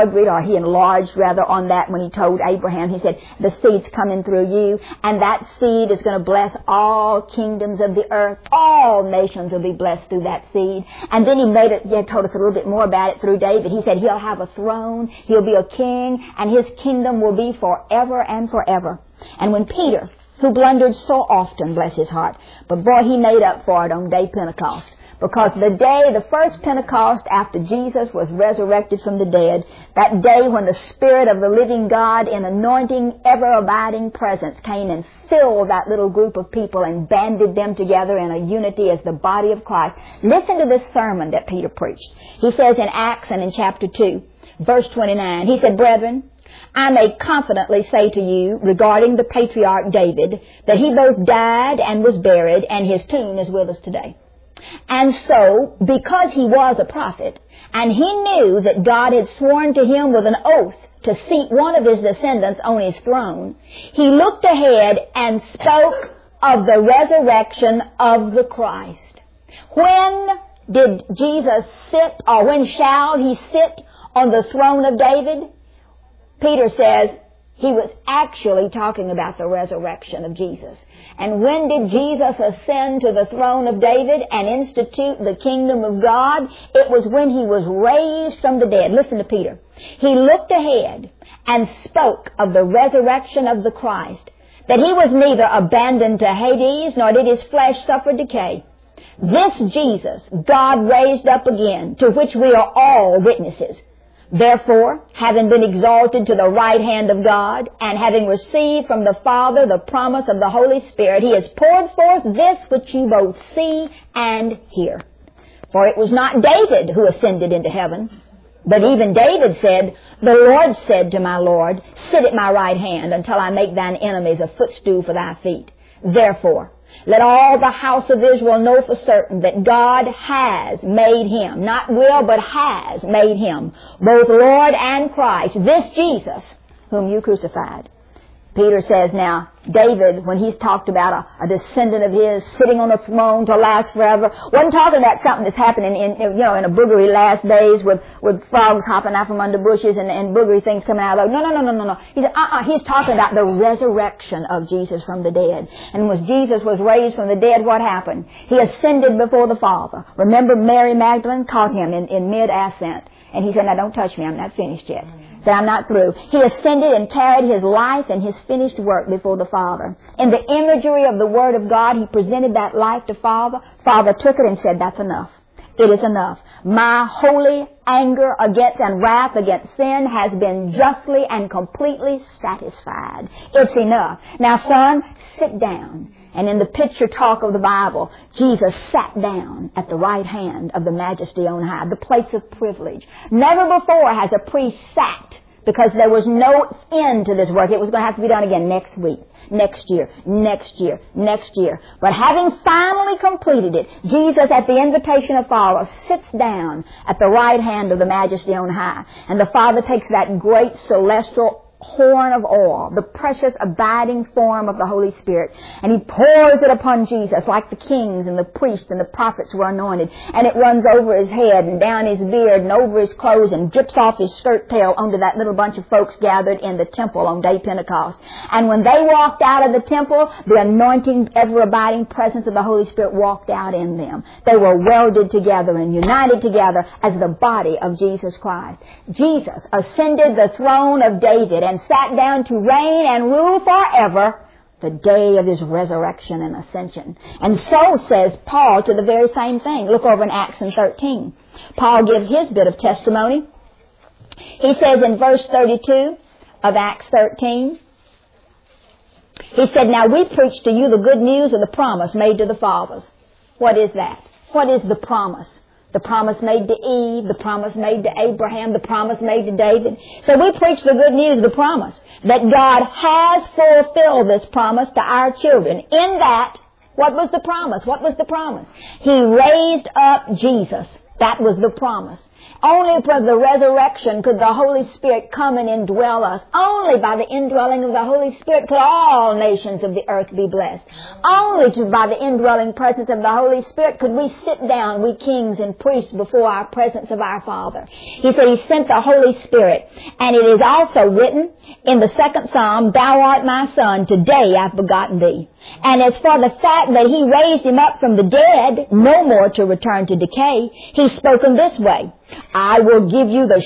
enlarged on that when he told Abraham. He said, the seed's coming through you, and that seed is going to bless all kingdoms of the earth. All nations will be blessed through that seed. And then he told us a little bit more about it through David. He said he'll have a throne, he'll be a king, and his kingdom will be forever and forever. And when Peter, who blundered so often, bless his heart, but boy, he made up for it on day Pentecost. Because the first Pentecost after Jesus was resurrected from the dead, that day when the Spirit of the living God in anointing, ever-abiding presence came and filled that little group of people and banded them together in a unity as the body of Christ. Listen to this sermon that Peter preached. He says in Acts and in chapter 2, verse 29, he said, brethren, I may confidently say to you regarding the patriarch David that he both died and was buried, and his tomb is with us today. And so, because he was a prophet, and he knew that God had sworn to him with an oath to seat one of his descendants on his throne, he looked ahead and spoke of the resurrection of the Christ. When did Jesus sit, or when shall he sit on the throne of David? Peter says, He was actually talking about the resurrection of Jesus. And when did Jesus ascend to the throne of David and institute the kingdom of God? It was when he was raised from the dead. Listen to Peter. He looked ahead and spoke of the resurrection of the Christ, that he was neither abandoned to Hades, nor did his flesh suffer decay. This Jesus God raised up again, to which we are all witnesses. Therefore, having been exalted to the right hand of God, and having received from the Father the promise of the Holy Spirit, he has poured forth this which you both see and hear. For it was not David who ascended into heaven, but even David said, the Lord said to my Lord, sit at my right hand until I make thine enemies a footstool for thy feet. Therefore, let all the house of Israel know for certain that God has made him, not will, but has made him, both Lord and Christ, this Jesus, whom you crucified. Peter says now, David, when he's talked about a descendant of his sitting on a throne to last forever, wasn't talking about something that's happening in a boogery last days with frogs hopping out from under bushes and boogery things coming out of those. No. He said, he's talking about the resurrection of Jesus from the dead. And when Jesus was raised from the dead, what happened? He ascended before the Father. Remember, Mary Magdalene caught him in mid-ascent. And he said, now don't touch me, I'm not finished yet. Said, I'm not through. He ascended and carried his life and his finished work before the Father. In the imagery of the Word of God, he presented that life to Father. Father took it and said, that's enough. It is enough. My holy anger against and wrath against sin has been justly and completely satisfied. It's enough. Now, son, sit down. And in the picture talk of the Bible, Jesus sat down at the right hand of the Majesty on high, the place of privilege. Never before has a priest sat, because there was no end to this work. It was going to have to be done again next week, next year. But having finally completed it, Jesus, at the invitation of Father, sits down at the right hand of the Majesty on high. And the Father takes that great celestial horn of oil, the precious abiding form of the Holy Spirit, and he pours it upon Jesus like the kings and the priests and the prophets were anointed, and it runs over his head and down his beard and over his clothes and drips off his skirt tail onto that little bunch of folks gathered in the temple on day Pentecost. And when they walked out of the temple, the anointing, ever-abiding presence of the Holy Spirit walked out in them. They were welded together and united together as the body of Jesus Christ. Jesus ascended the throne of David and sat down to reign and rule forever the day of his resurrection and ascension. And so says Paul to the very same thing. Look over in Acts 13. Paul gives his bit of testimony. He says in verse 32 of Acts 13, he said, now we preach to you the good news of the promise made to the fathers. What is that? What is the promise? The promise made to Eve, the promise made to Abraham, the promise made to David. So we preach the good news, the promise, that God has fulfilled this promise to our children. In that, what was the promise? What was the promise? He raised up Jesus. That was the promise. Only for the resurrection could the Holy Spirit come and indwell us. Only by the indwelling of the Holy Spirit could all nations of the earth be blessed. Only by the indwelling presence of the Holy Spirit could we sit down, we kings and priests, before our presence of our Father. He said he sent the Holy Spirit. And it is also written in the 2nd Psalm, thou art my son, today I've begotten thee. And as for the fact that he raised him up from the dead, no more to return to decay, he's spoken this way, I will give you the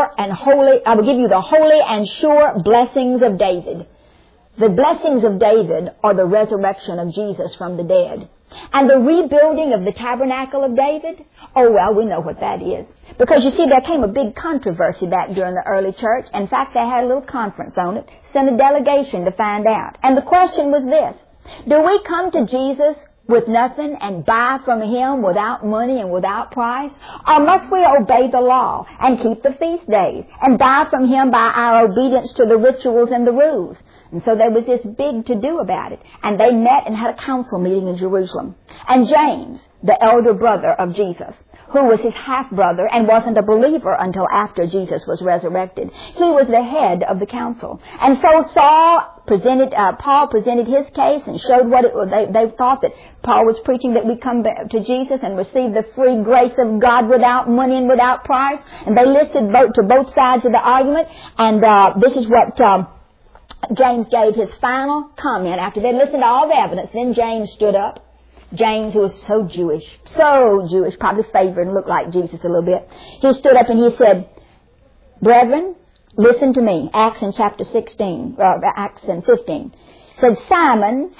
holy and sure blessings of David. The blessings of David are the resurrection of Jesus from the dead. And the rebuilding of the tabernacle of David, oh well, we know what that is. Because you see, there came a big controversy back during the early church. In fact, they had a little conference on it, sent a delegation to find out. And the question was this, do we come to Jesus with nothing and buy from him without money and without price? Or must we obey the law and keep the feast days and buy from him by our obedience to the rituals and the rules? And so there was this big to-do about it. And they met and had a council meeting in Jerusalem. And James, the elder brother of Jesus, who was his half-brother and wasn't a believer until after Jesus was resurrected, he was the head of the council. And so Paul presented his case and showed what they thought that Paul was preaching, that we come to Jesus and receive the free grace of God without money and without price. And they listed to both sides of the argument. And this is what James gave his final comment after they'd listened to all the evidence. Then James stood up. James, who was so Jewish, probably favored and looked like Jesus a little bit. He stood up and he said, "Brethren, listen to me." Acts in chapter 16, Acts in 15. Said, Simon.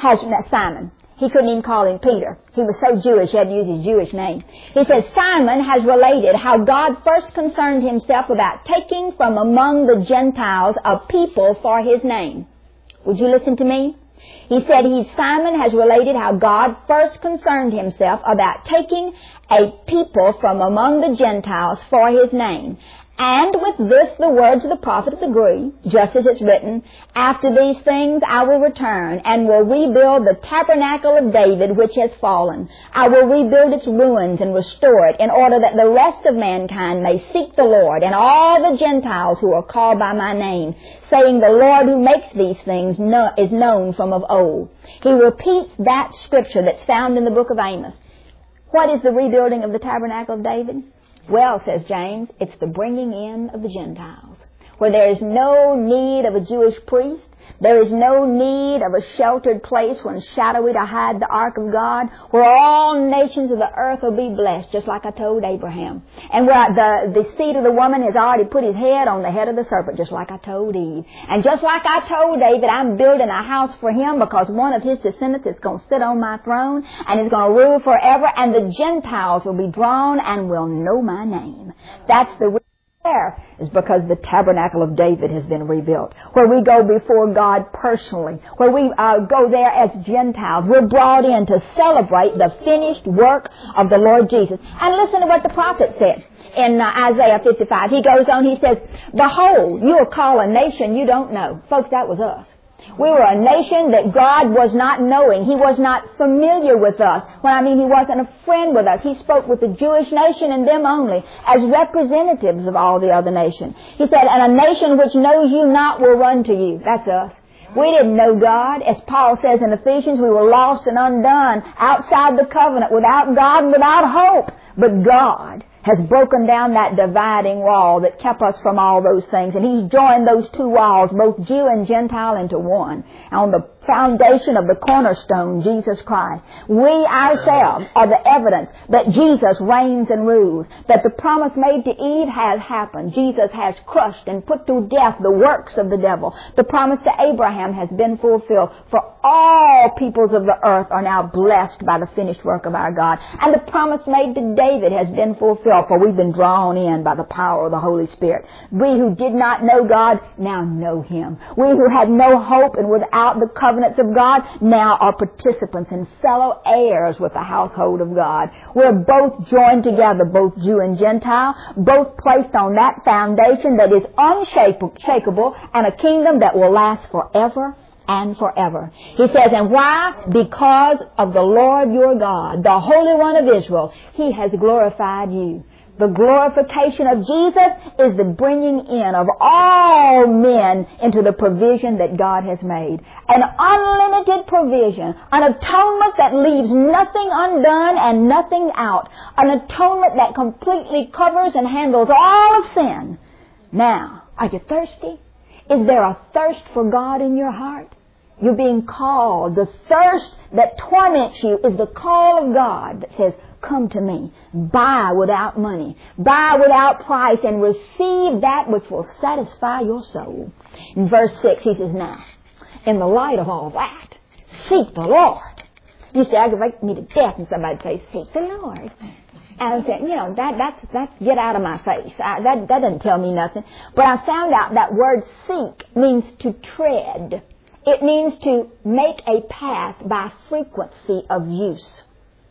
He couldn't even call him Peter. He was so Jewish, he had to use his Jewish name. He said, "Simon has related how God first concerned himself about taking from among the Gentiles a people for his name." Would you listen to me? He said, Simon has related how God first concerned himself about taking a people from among the Gentiles for his name. And with this the words of the prophets agree, just as it's written, "After these things I will return and will rebuild the tabernacle of David which has fallen. I will rebuild its ruins and restore it, in order that the rest of mankind may seek the Lord, and all the Gentiles who are called by my name, saying, the Lord who makes these things is known from of old." He repeats that scripture that's found in the book of Amos. What is the rebuilding of the tabernacle of David? Well, says James, it's the bringing in of the Gentiles, where there is no need of a Jewish priest. There is no need of a sheltered place when shadowy to hide the ark of God, where all nations of the earth will be blessed, just like I told Abraham. And where the seed of the woman has already put his head on the head of the serpent, just like I told Eve. And just like I told David, I'm building a house for him because one of his descendants is going to sit on my throne and is going to rule forever, and the Gentiles will be drawn and will know my name. That's the there is because the tabernacle of David has been rebuilt, where we go before God personally, where we go there as Gentiles. We're brought in to celebrate the finished work of the Lord Jesus. And listen to what the prophet said in Isaiah 55. He goes on, he says, "Behold, you will call a nation you don't know." Folks, that was us. We were a nation that God was not knowing. He was not familiar with us. When I mean he wasn't a friend with us. He spoke with the Jewish nation and them only as representatives of all the other nations. He said, "And a nation which knows you not will run to you." That's us. We didn't know God. As Paul says in Ephesians, we were lost and undone, outside the covenant, without God and without hope. But God has broken down that dividing wall that kept us from all those things. And He's joined those two walls, both Jew and Gentile, into one. On the foundation of the cornerstone, Jesus Christ. We ourselves are the evidence that Jesus reigns and rules, that the promise made to Eve has happened. Jesus has crushed and put to death the works of the devil. The promise to Abraham has been fulfilled. For all peoples of the earth are now blessed by the finished work of our God. And the promise made to David has been fulfilled, for we've been drawn in by the power of the Holy Spirit. We who did not know God now know Him. We who had no hope and without the covenants of God now are participants and fellow heirs with the household of God. We're both joined together, both Jew and Gentile, both placed on that foundation that is unshakable and a kingdom that will last forever and forever. He says, and why? Because of the Lord your God, the Holy One of Israel. He has glorified you. The glorification of Jesus is the bringing in of all men into the provision that God has made. An unlimited provision, an atonement that leaves nothing undone and nothing out. An atonement that completely covers and handles all of sin. Now, are you thirsty? Is there a thirst for God in your heart? You're being called. The thirst that torments you is the call of God that says, come to me, buy without money, buy without price, and receive that which will satisfy your soul. In verse 6, he says, now, in the light of all that, seek the Lord. It used to aggravate me to death when somebody say, seek the Lord. And I said, that's get out of my face. That doesn't tell me nothing. But I found out that word seek means to tread. It means to make a path by frequency of use.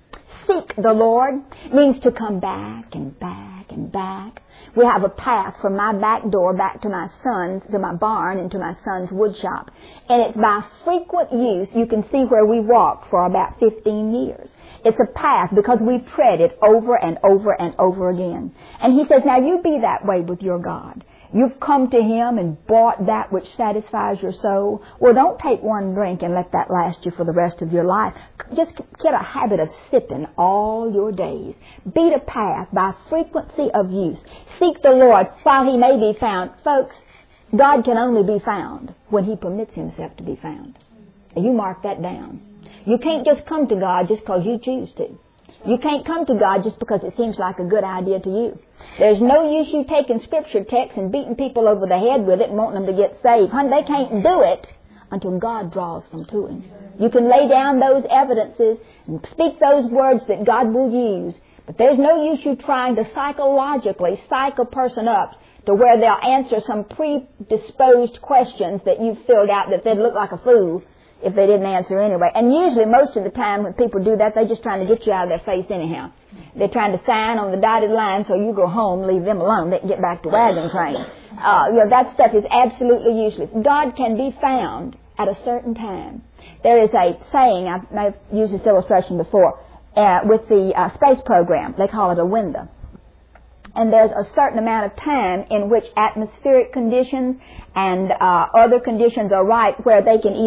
Seek the Lord means to come back and back and back. We have a path from my back door back to my barn and to my son's wood shop. And it's by frequent use. You can see where we walked for about 15 years. It's a path because we tread it over and over and over again. And he says, now you be that way with your God. You've come to Him and bought that which satisfies your soul. Well, don't take one drink and let that last you for the rest of your life. Just get a habit of sipping all your days. Beat a path by frequency of use. Seek the Lord while He may be found. Folks, God can only be found when He permits Himself to be found. And you mark that down. You can't just come to God just because you choose to. You can't come to God just because it seems like a good idea to you. There's no use you taking scripture texts and beating people over the head with it and wanting them to get saved. Honey, they can't do it until God draws them to Him. You can lay down those evidences and speak those words that God will use, but there's no use you trying to psychologically psych a person up to where they'll answer some predisposed questions that you've filled out that they'd look like a fool if they didn't answer anyway. And usually, most of the time when people do that, they're just trying to get you out of their face anyhow. They're trying to sign on the dotted line so you go home, leave them alone. They can get back to wagon train. That stuff is absolutely useless. God can be found at a certain time. There is a saying, I've used this illustration before, with the space program. They call it a window. And there's a certain amount of time in which atmospheric conditions and other conditions are right where they can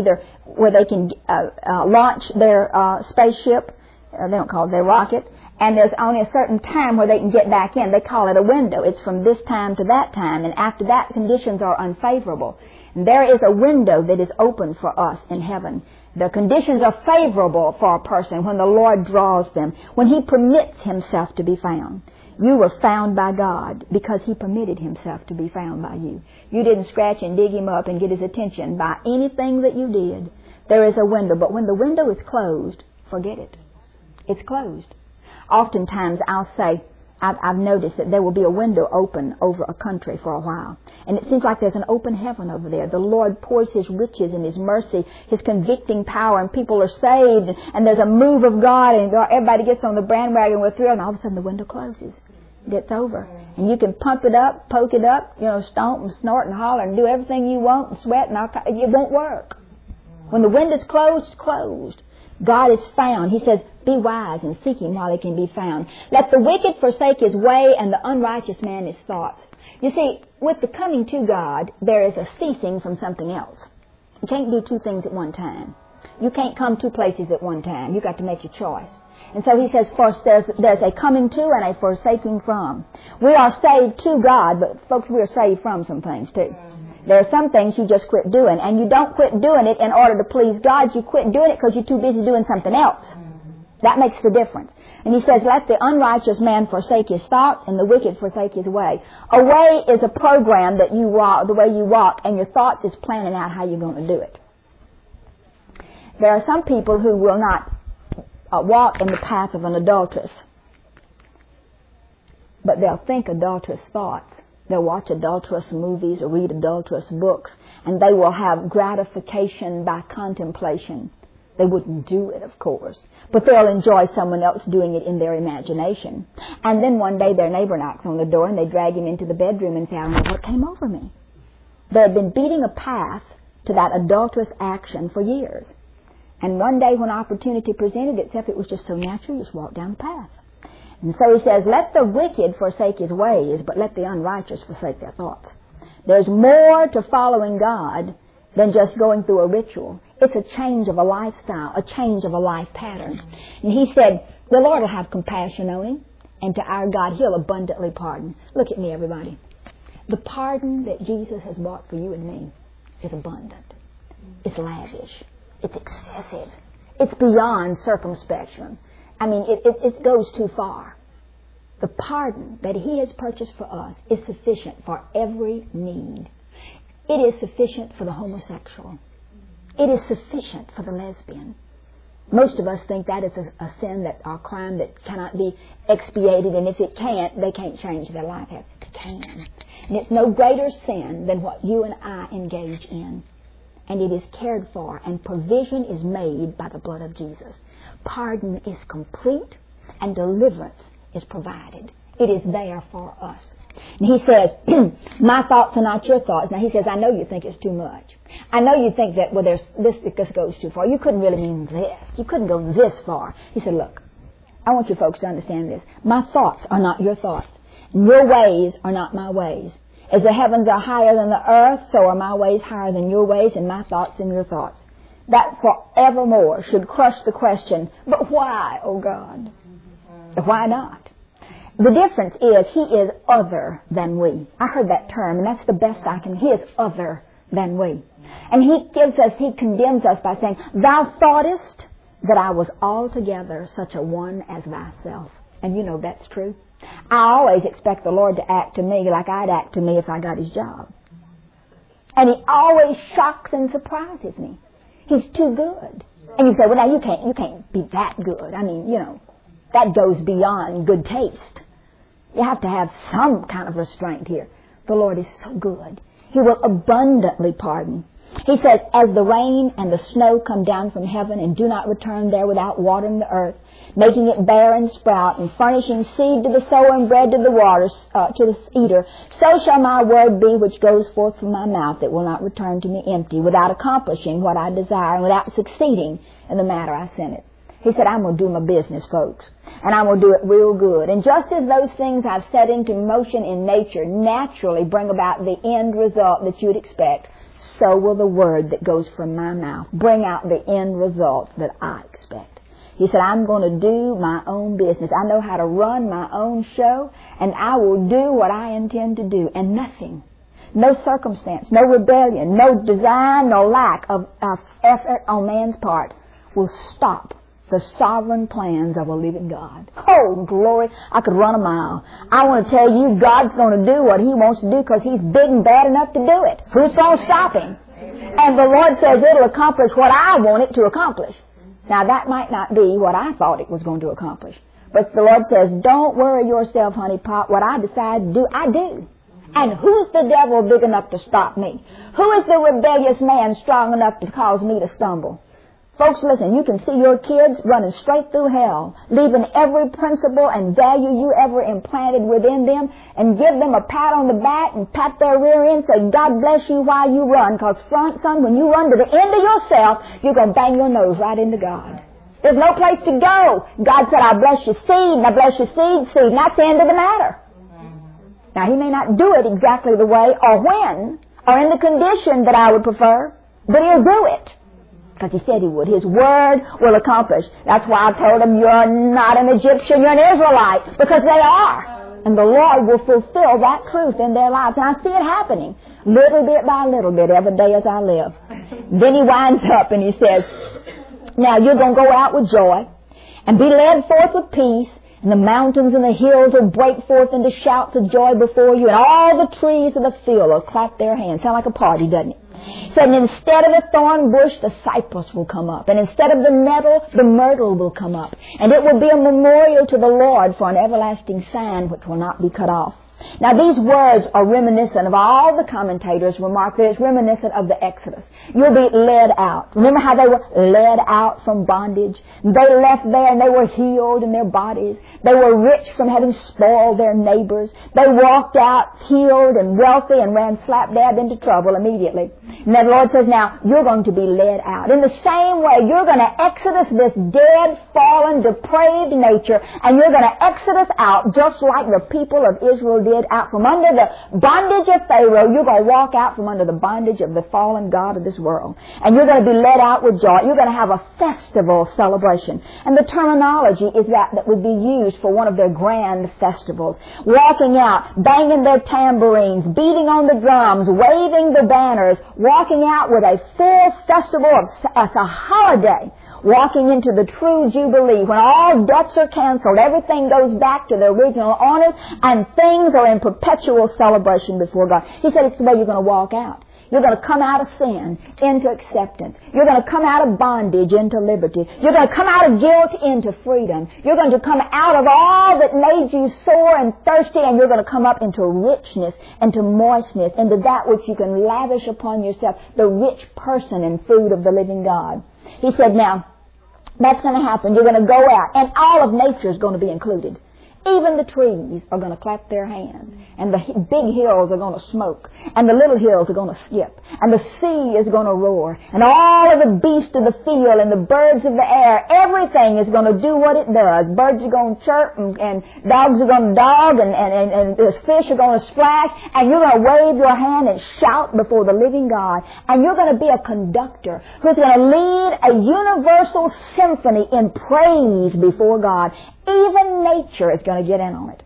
launch their spaceship. They don't call it their rocket. And there's only a certain time where they can get back in. They call it a window. It's from this time to that time. And after that, conditions are unfavorable. And there is a window that is open for us in heaven. The conditions are favorable for a person when the Lord draws them, when He permits Himself to be found. You were found by God because He permitted Himself to be found by you. You didn't scratch and dig Him up and get His attention by anything that you did. There is a window, but when the window is closed, forget it. It's closed. Oftentimes I'll say, I've noticed that there will be a window open over a country for a while. And it seems like there's an open heaven over there. The Lord pours His riches and His mercy, His convicting power, and people are saved. And there's a move of God, and everybody gets on the bandwagon with thrill, and all of a sudden the window closes. It's over. And you can pump it up, poke it up, stomp and snort and holler and do everything you want and sweat, and it won't work. When the window's closed, it's closed. God is found. He says, be wise and seek Him while He can be found. Let the wicked forsake his way and the unrighteous man his thoughts. You see, with the coming to God, there is a ceasing from something else. You can't do two things at one time. You can't come two places at one time. You've got to make your choice. And so He says, first there's a coming to and a forsaking from. We are saved to God, but folks, we are saved from some things too. There are some things you just quit doing, and you don't quit doing it in order to please God. You quit doing it because you're too busy doing something else. That makes the difference. And He says, let the unrighteous man forsake his thoughts and the wicked forsake his way. A way is a program that you walk, the way you walk, and your thoughts is planning out how you're going to do it. There are some people who will not walk in the path of an adulteress, but they'll think adulterous thoughts. They'll watch adulterous movies or read adulterous books, and they will have gratification by contemplation. They wouldn't do it, of course, but they'll enjoy someone else doing it in their imagination. And then one day their neighbor knocks on the door and they drag him into the bedroom and say, I don't know what came over me. They had been beating a path to that adulterous action for years. And one day when opportunity presented itself, it was just so natural, you just walk down the path. And so He says, let the wicked forsake his ways, but let the unrighteous forsake their thoughts. There's more to following God than just going through a ritual. It's a change of a lifestyle, a change of a life pattern. And He said, the Lord will have compassion on him, and to our God He'll abundantly pardon. Look at me, everybody. The pardon that Jesus has bought for you and me is abundant. It's lavish. It's excessive. It's beyond circumspection. I mean, it goes too far. The pardon that He has purchased for us is sufficient for every need. It is sufficient for the homosexual. It is sufficient for the lesbian. Most of us think that is a sin, that or crime that cannot be expiated, and if it can't, they can't change their life. It can. And it's no greater sin than what you and I engage in. And it is cared for, and provision is made by the blood of Jesus. Pardon is complete, and deliverance is provided. It is there for us. And He says, my thoughts are not your thoughts. Now He says, I know you think it's too much. I know you think that, well, this goes too far. You couldn't really mean this. You couldn't go this far. He said, look, I want you folks to understand this. My thoughts are not your thoughts. And your ways are not my ways. As the heavens are higher than the earth, so are my ways higher than your ways, and my thoughts than your thoughts. That forevermore should crush the question, but why, oh God? Why not? The difference is He is other than we. I heard that term, and that's the best I can. He is other than we. And He condemns us by saying, Thou thoughtest that I was altogether such a one as thyself. And you know that's true. I always expect the Lord to act to me like I'd act to me if I got His job. And He always shocks and surprises me. He's too good. And you say, well, now you can't be that good. I mean, that goes beyond good taste. You have to have some kind of restraint here. The Lord is so good. He will abundantly pardon. He says, as the rain and the snow come down from heaven and do not return there without watering the earth, making it bear and sprout, and furnishing seed to the sower and bread to the waters, to the eater, so shall my word be which goes forth from my mouth. It will not return to me empty, without accomplishing what I desire and without succeeding in the matter I sent it. He said, I'm going to do my business, folks, and I'm going to do it real good. And just as those things I've set into motion in nature naturally bring about the end result that you'd expect, so will the word that goes from my mouth bring out the end result that I expect. He said, I'm going to do my own business. I know how to run my own show, and I will do what I intend to do. And nothing, no circumstance, no rebellion, no design, no lack of effort on man's part will stop the sovereign plans of a living God. Oh, glory. I could run a mile. I want to tell you, God's going to do what He wants to do because He's big and bad enough to do it. Who's going to stop Him? And the Lord says it'll accomplish what I want it to accomplish. Now, that might not be what I thought it was going to accomplish. But the Lord says, don't worry yourself, honey pot. What I decide to do, I do. And who's the devil big enough to stop me? Who is the rebellious man strong enough to cause me to stumble? Folks, listen, you can see your kids running straight through hell, leaving every principle and value you ever implanted within them, and give them a pat on the back and pat their rear end, say, God bless you while you run, because, son, when you run to the end of yourself, you're going to bang your nose right into God. There's no place to go. God said, I bless your seed, and I bless your seed, and that's the end of the matter. Now, He may not do it exactly the way or when or in the condition that I would prefer, but He'll do it. Because He said He would. His word will accomplish. That's why I told them, you're not an Egyptian, you're an Israelite. Because they are. And the Lord will fulfill that truth in their lives. And I see it happening, little bit by little bit, every day as I live. Then He winds up and He says, now you're going to go out with joy and be led forth with peace. And the mountains and the hills will break forth into shouts of joy before you. And all the trees of the field will clap their hands. Sound like a party, doesn't it? So instead of the thorn bush, the cypress will come up. And instead of the nettle, the myrtle will come up. And it will be a memorial to the Lord for an everlasting sign which will not be cut off. Now, these words are reminiscent of all the commentators remark that it's reminiscent of the Exodus. You'll be led out. Remember how they were led out from bondage? They left there and they were healed in their bodies. They were rich from having spoiled their neighbors. They walked out healed and wealthy and ran slap dab into trouble immediately. And the Lord says, now, you're going to be led out. In the same way, you're going to exodus this dead, fallen, depraved nature, and you're going to exodus out just like the people of Israel did out from under the bondage of Pharaoh. You're going to walk out from under the bondage of the fallen God of this world. And you're going to be led out with joy. You're going to have a festival celebration. And the terminology is that would be used for one of their grand festivals. Walking out, banging their tambourines, beating on the drums, waving the banners, walking out with a full festival as a holiday, walking into the true Jubilee when all debts are canceled, everything goes back to the original owners, and things are in perpetual celebration before God. He said it's the way you're going to walk out. You're going to come out of sin into acceptance. You're going to come out of bondage into liberty. You're going to come out of guilt into freedom. You're going to come out of all that made you sore and thirsty, and you're going to come up into richness, into moistness, into that which you can lavish upon yourself, the rich person and food of the living God. He said, now, that's going to happen. You're going to go out, and all of nature is going to be included. Even the trees are going to clap their hands, and the big hills are going to smoke, and the little hills are going to skip, and the sea is going to roar, and all of the beasts of the field and the birds of the air, everything is going to do what it does. Birds are going to chirp, and dogs are going to dog, and fish are going to splash, and you're going to wave your hand and shout before the living God, and you're going to be a conductor who's going to lead a universal symphony in praise before God. Even nature is going to get in on it.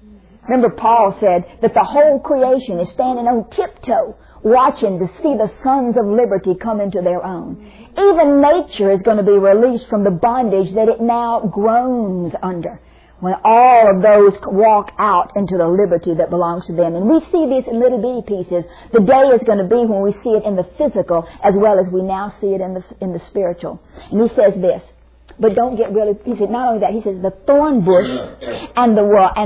Remember, Paul said that the whole creation is standing on tiptoe, watching to see the sons of liberty come into their own. Even nature is going to be released from the bondage that it now groans under, when all of those walk out into the liberty that belongs to them. And we see this in little bitty pieces. The day is going to be when we see it in the physical as well as we now see it in the spiritual. And he says this, but don't get really, he said not only that, he says the thorn bush and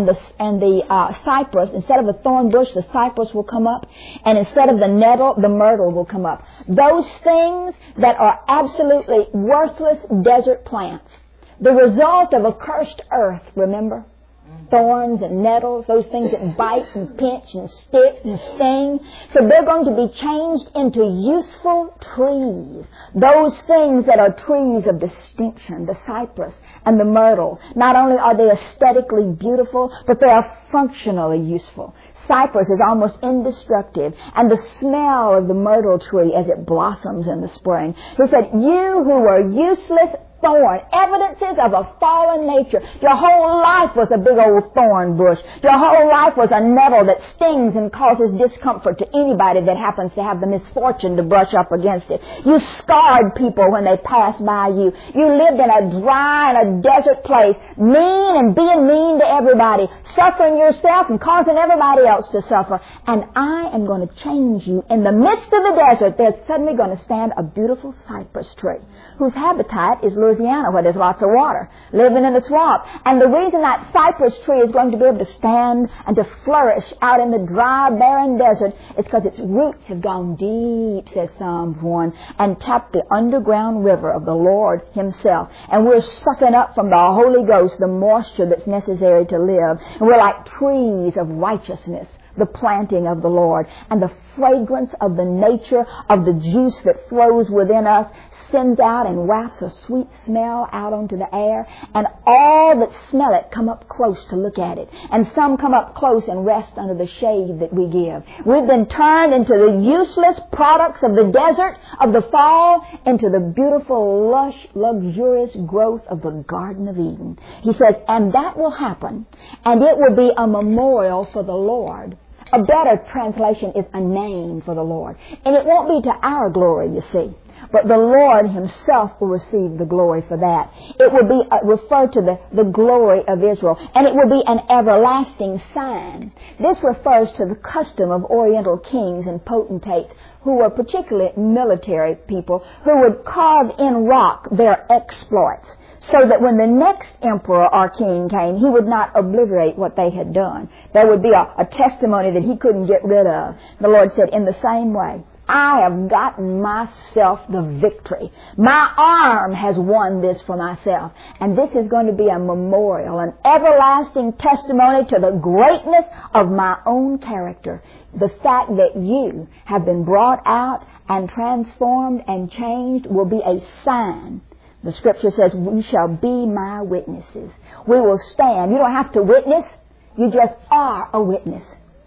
the cypress, instead of the thorn bush, the cypress will come up, and instead of the nettle, the myrtle will come up. Those things that are absolutely worthless desert plants, the result of a cursed earth, remember? Thorns and nettles, those things that bite and pinch and stick and sting. So they're going to be changed into useful trees. Those things that are trees of distinction, the cypress and the myrtle. Not only are they aesthetically beautiful, but they are functionally useful. Cypress is almost indestructible, and the smell of the myrtle tree as it blossoms in the spring. He said, you who were useless thorn, evidences of a fallen nature. Your whole life was a big old thorn bush. Your whole life was a nettle that stings and causes discomfort to anybody that happens to have the misfortune to brush up against it. You scarred people when they passed by you. You lived in a dry and a desert place, mean and being mean to everybody, suffering yourself and causing everybody else to suffer. And I am going to change you. In the midst of the desert, there's suddenly going to stand a beautiful cypress tree whose habitat is Louisiana, where there's lots of water, living in the swamp. And the reason that cypress tree is going to be able to stand and to flourish out in the dry, barren desert is because its roots have gone deep, says Psalm 1, and tapped the underground river of the Lord Himself. And we're sucking up from the Holy Ghost the moisture that's necessary to live. And we're like trees of righteousness, the planting of the Lord, and the fragrance of the nature of the juice that flows within us sends out and wafts a sweet smell out onto the air, and all that smell it come up close to look at it, and some come up close and rest under the shade that we give. We've been turned into the useless products of the desert of the fall into the beautiful, lush, luxurious growth of the Garden of Eden. He says, and that will happen, and it will be a memorial for the Lord. A better translation is a name for the Lord. And it won't be to our glory, you see, but the Lord Himself will receive the glory for that. It will be referred to the glory of Israel, and it will be an everlasting sign. This refers to the custom of Oriental kings and potentates who were particularly military people who would carve in rock their exploits, so that when the next emperor or king came, he would not obliterate what they had done. There would be a testimony that he couldn't get rid of. The Lord said, in the same way, I have gotten myself the victory. My arm has won this for myself. And this is going to be a memorial, an everlasting testimony to the greatness of my own character. The fact that you have been brought out and transformed and changed will be a sign. The Scripture says, we shall be my witnesses. We will stand. You don't have to witness. You just are a witness.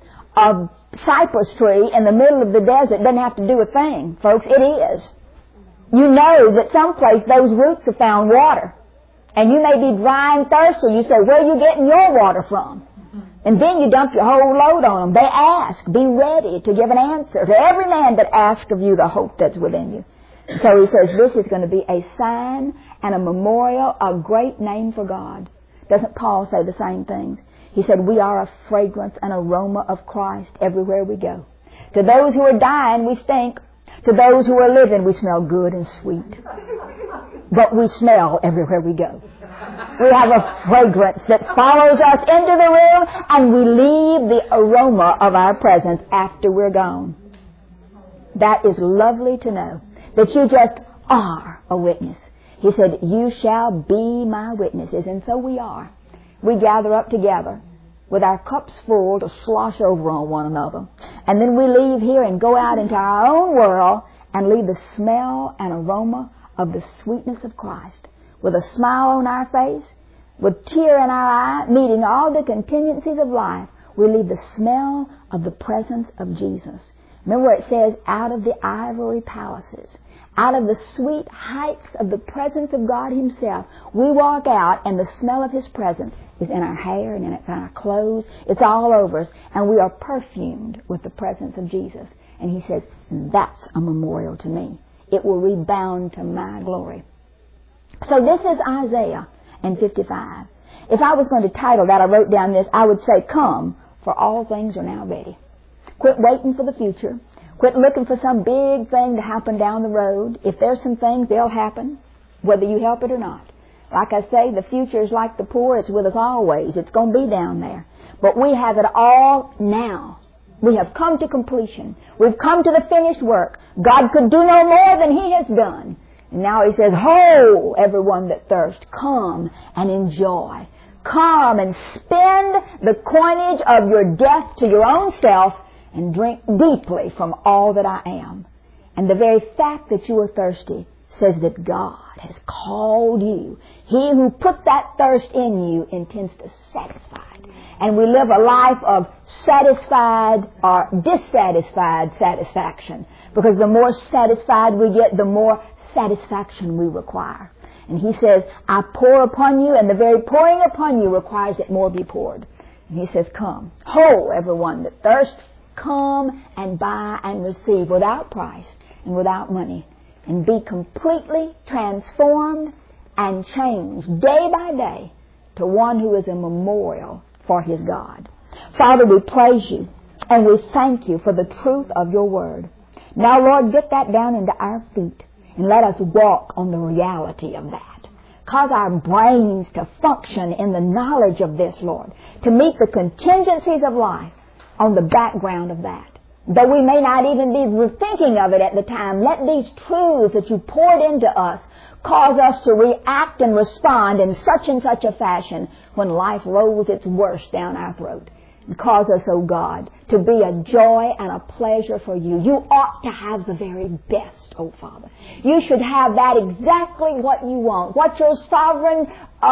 A cypress tree in the middle of the desert doesn't have to do a thing, folks. It is. You know that someplace those roots have found water. And you may be dry and thirsty. You say, where are you getting your water from? And then you dump your whole load on them. They ask. Be ready to give an answer to every man that asks of you the hope that's within you. So he says this is going to be a sign and a memorial, a great name for God. Doesn't Paul say the same things? He said we are a fragrance and aroma of Christ everywhere we go. To those who are dying, we stink. To those who are living, we smell good and sweet. But we smell everywhere we go. We have a fragrance that follows us into the room, and we leave the aroma of our presence after we're gone. That is lovely to know, that you just are a witness. He said, you shall be my witnesses. And so we are. We gather up together with our cups full to slosh over on one another. And then we leave here and go out into our own world and leave the smell and aroma of the sweetness of Christ. With a smile on our face, with tear in our eye, meeting all the contingencies of life, we leave the smell of the presence of Jesus. Remember where it says, out of the ivory palaces, out of the sweet heights of the presence of God Himself, we walk out and the smell of His presence is in our hair and it's in our clothes. It's all over us, and we are perfumed with the presence of Jesus. And He says, that's a memorial to me. It will rebound to my glory. So this is Isaiah and 55. If I was going to title that, I wrote down this, I would say, come, for all things are now ready. Quit waiting for the future. Quit looking for some big thing to happen down the road. If there's some things, they'll happen, whether you help it or not. Like I say, the future is like the poor. It's with us always. It's going to be down there. But we have it all now. We have come to completion. We've come to the finished work. God could do no more than He has done. And now He says, ho, everyone that thirsts, come and enjoy. Come and spend the coinage of your death to your own self and drink deeply from all that I am. And the very fact that you are thirsty says that God has called you. He who put that thirst in you intends to satisfy it. And we live a life of satisfied or dissatisfied satisfaction. Because the more satisfied we get, the more satisfaction we require. And He says, I pour upon you, and the very pouring upon you requires that more be poured. And He says, come. Ho, everyone that thirsts, come and buy and receive without price and without money, and be completely transformed and changed day by day to one who is a memorial for His God. Father, we praise You and we thank You for the truth of Your Word. Now, Lord, get that down into our feet and let us walk on the reality of that. Cause our brains to function in the knowledge of this, Lord, to meet the contingencies of life on the background of that. Though we may not even be thinking of it at the time, let these truths that You poured into us cause us to react and respond in such and such a fashion when life rolls its worst down our throat. And cause us, oh God, to be a joy and a pleasure for You. You ought to have the very best, oh Father. You should have that exactly what You want. What Your sovereign,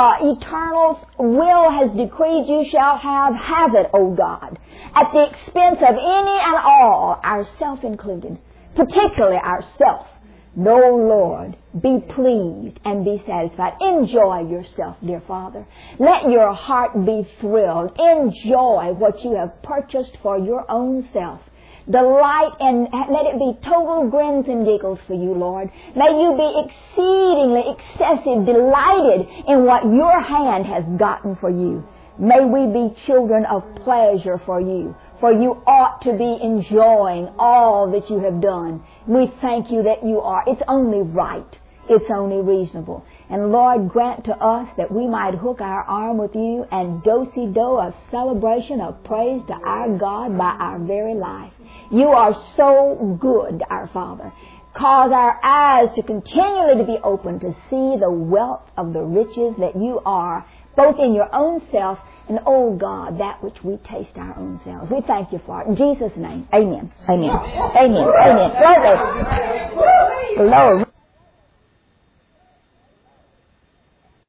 eternal will has decreed you shall have it, oh God. At the expense of any and all, ourself included. Particularly ourself. No, Lord, be pleased and be satisfied. Enjoy yourself, dear Father. Let your heart be thrilled. Enjoy what You have purchased for Your own self. Delight and let it be total grins and giggles for You, Lord. May You be exceedingly excessive delighted in what Your hand has gotten for You. May we be children of pleasure for You. For You ought to be enjoying all that You have done. We thank You that You are. It's only right. It's only reasonable. And Lord, grant to us that we might hook our arm with You and do-si-do a celebration of praise to our God by our very life. You are so good, our Father. Cause our eyes to continually to be open to see the wealth of the riches that You are, both in Your own self and, oh God, that which we taste our own selves. We thank You for it. In Jesus' name, amen. Amen. Amen. Amen. Glory. Glory.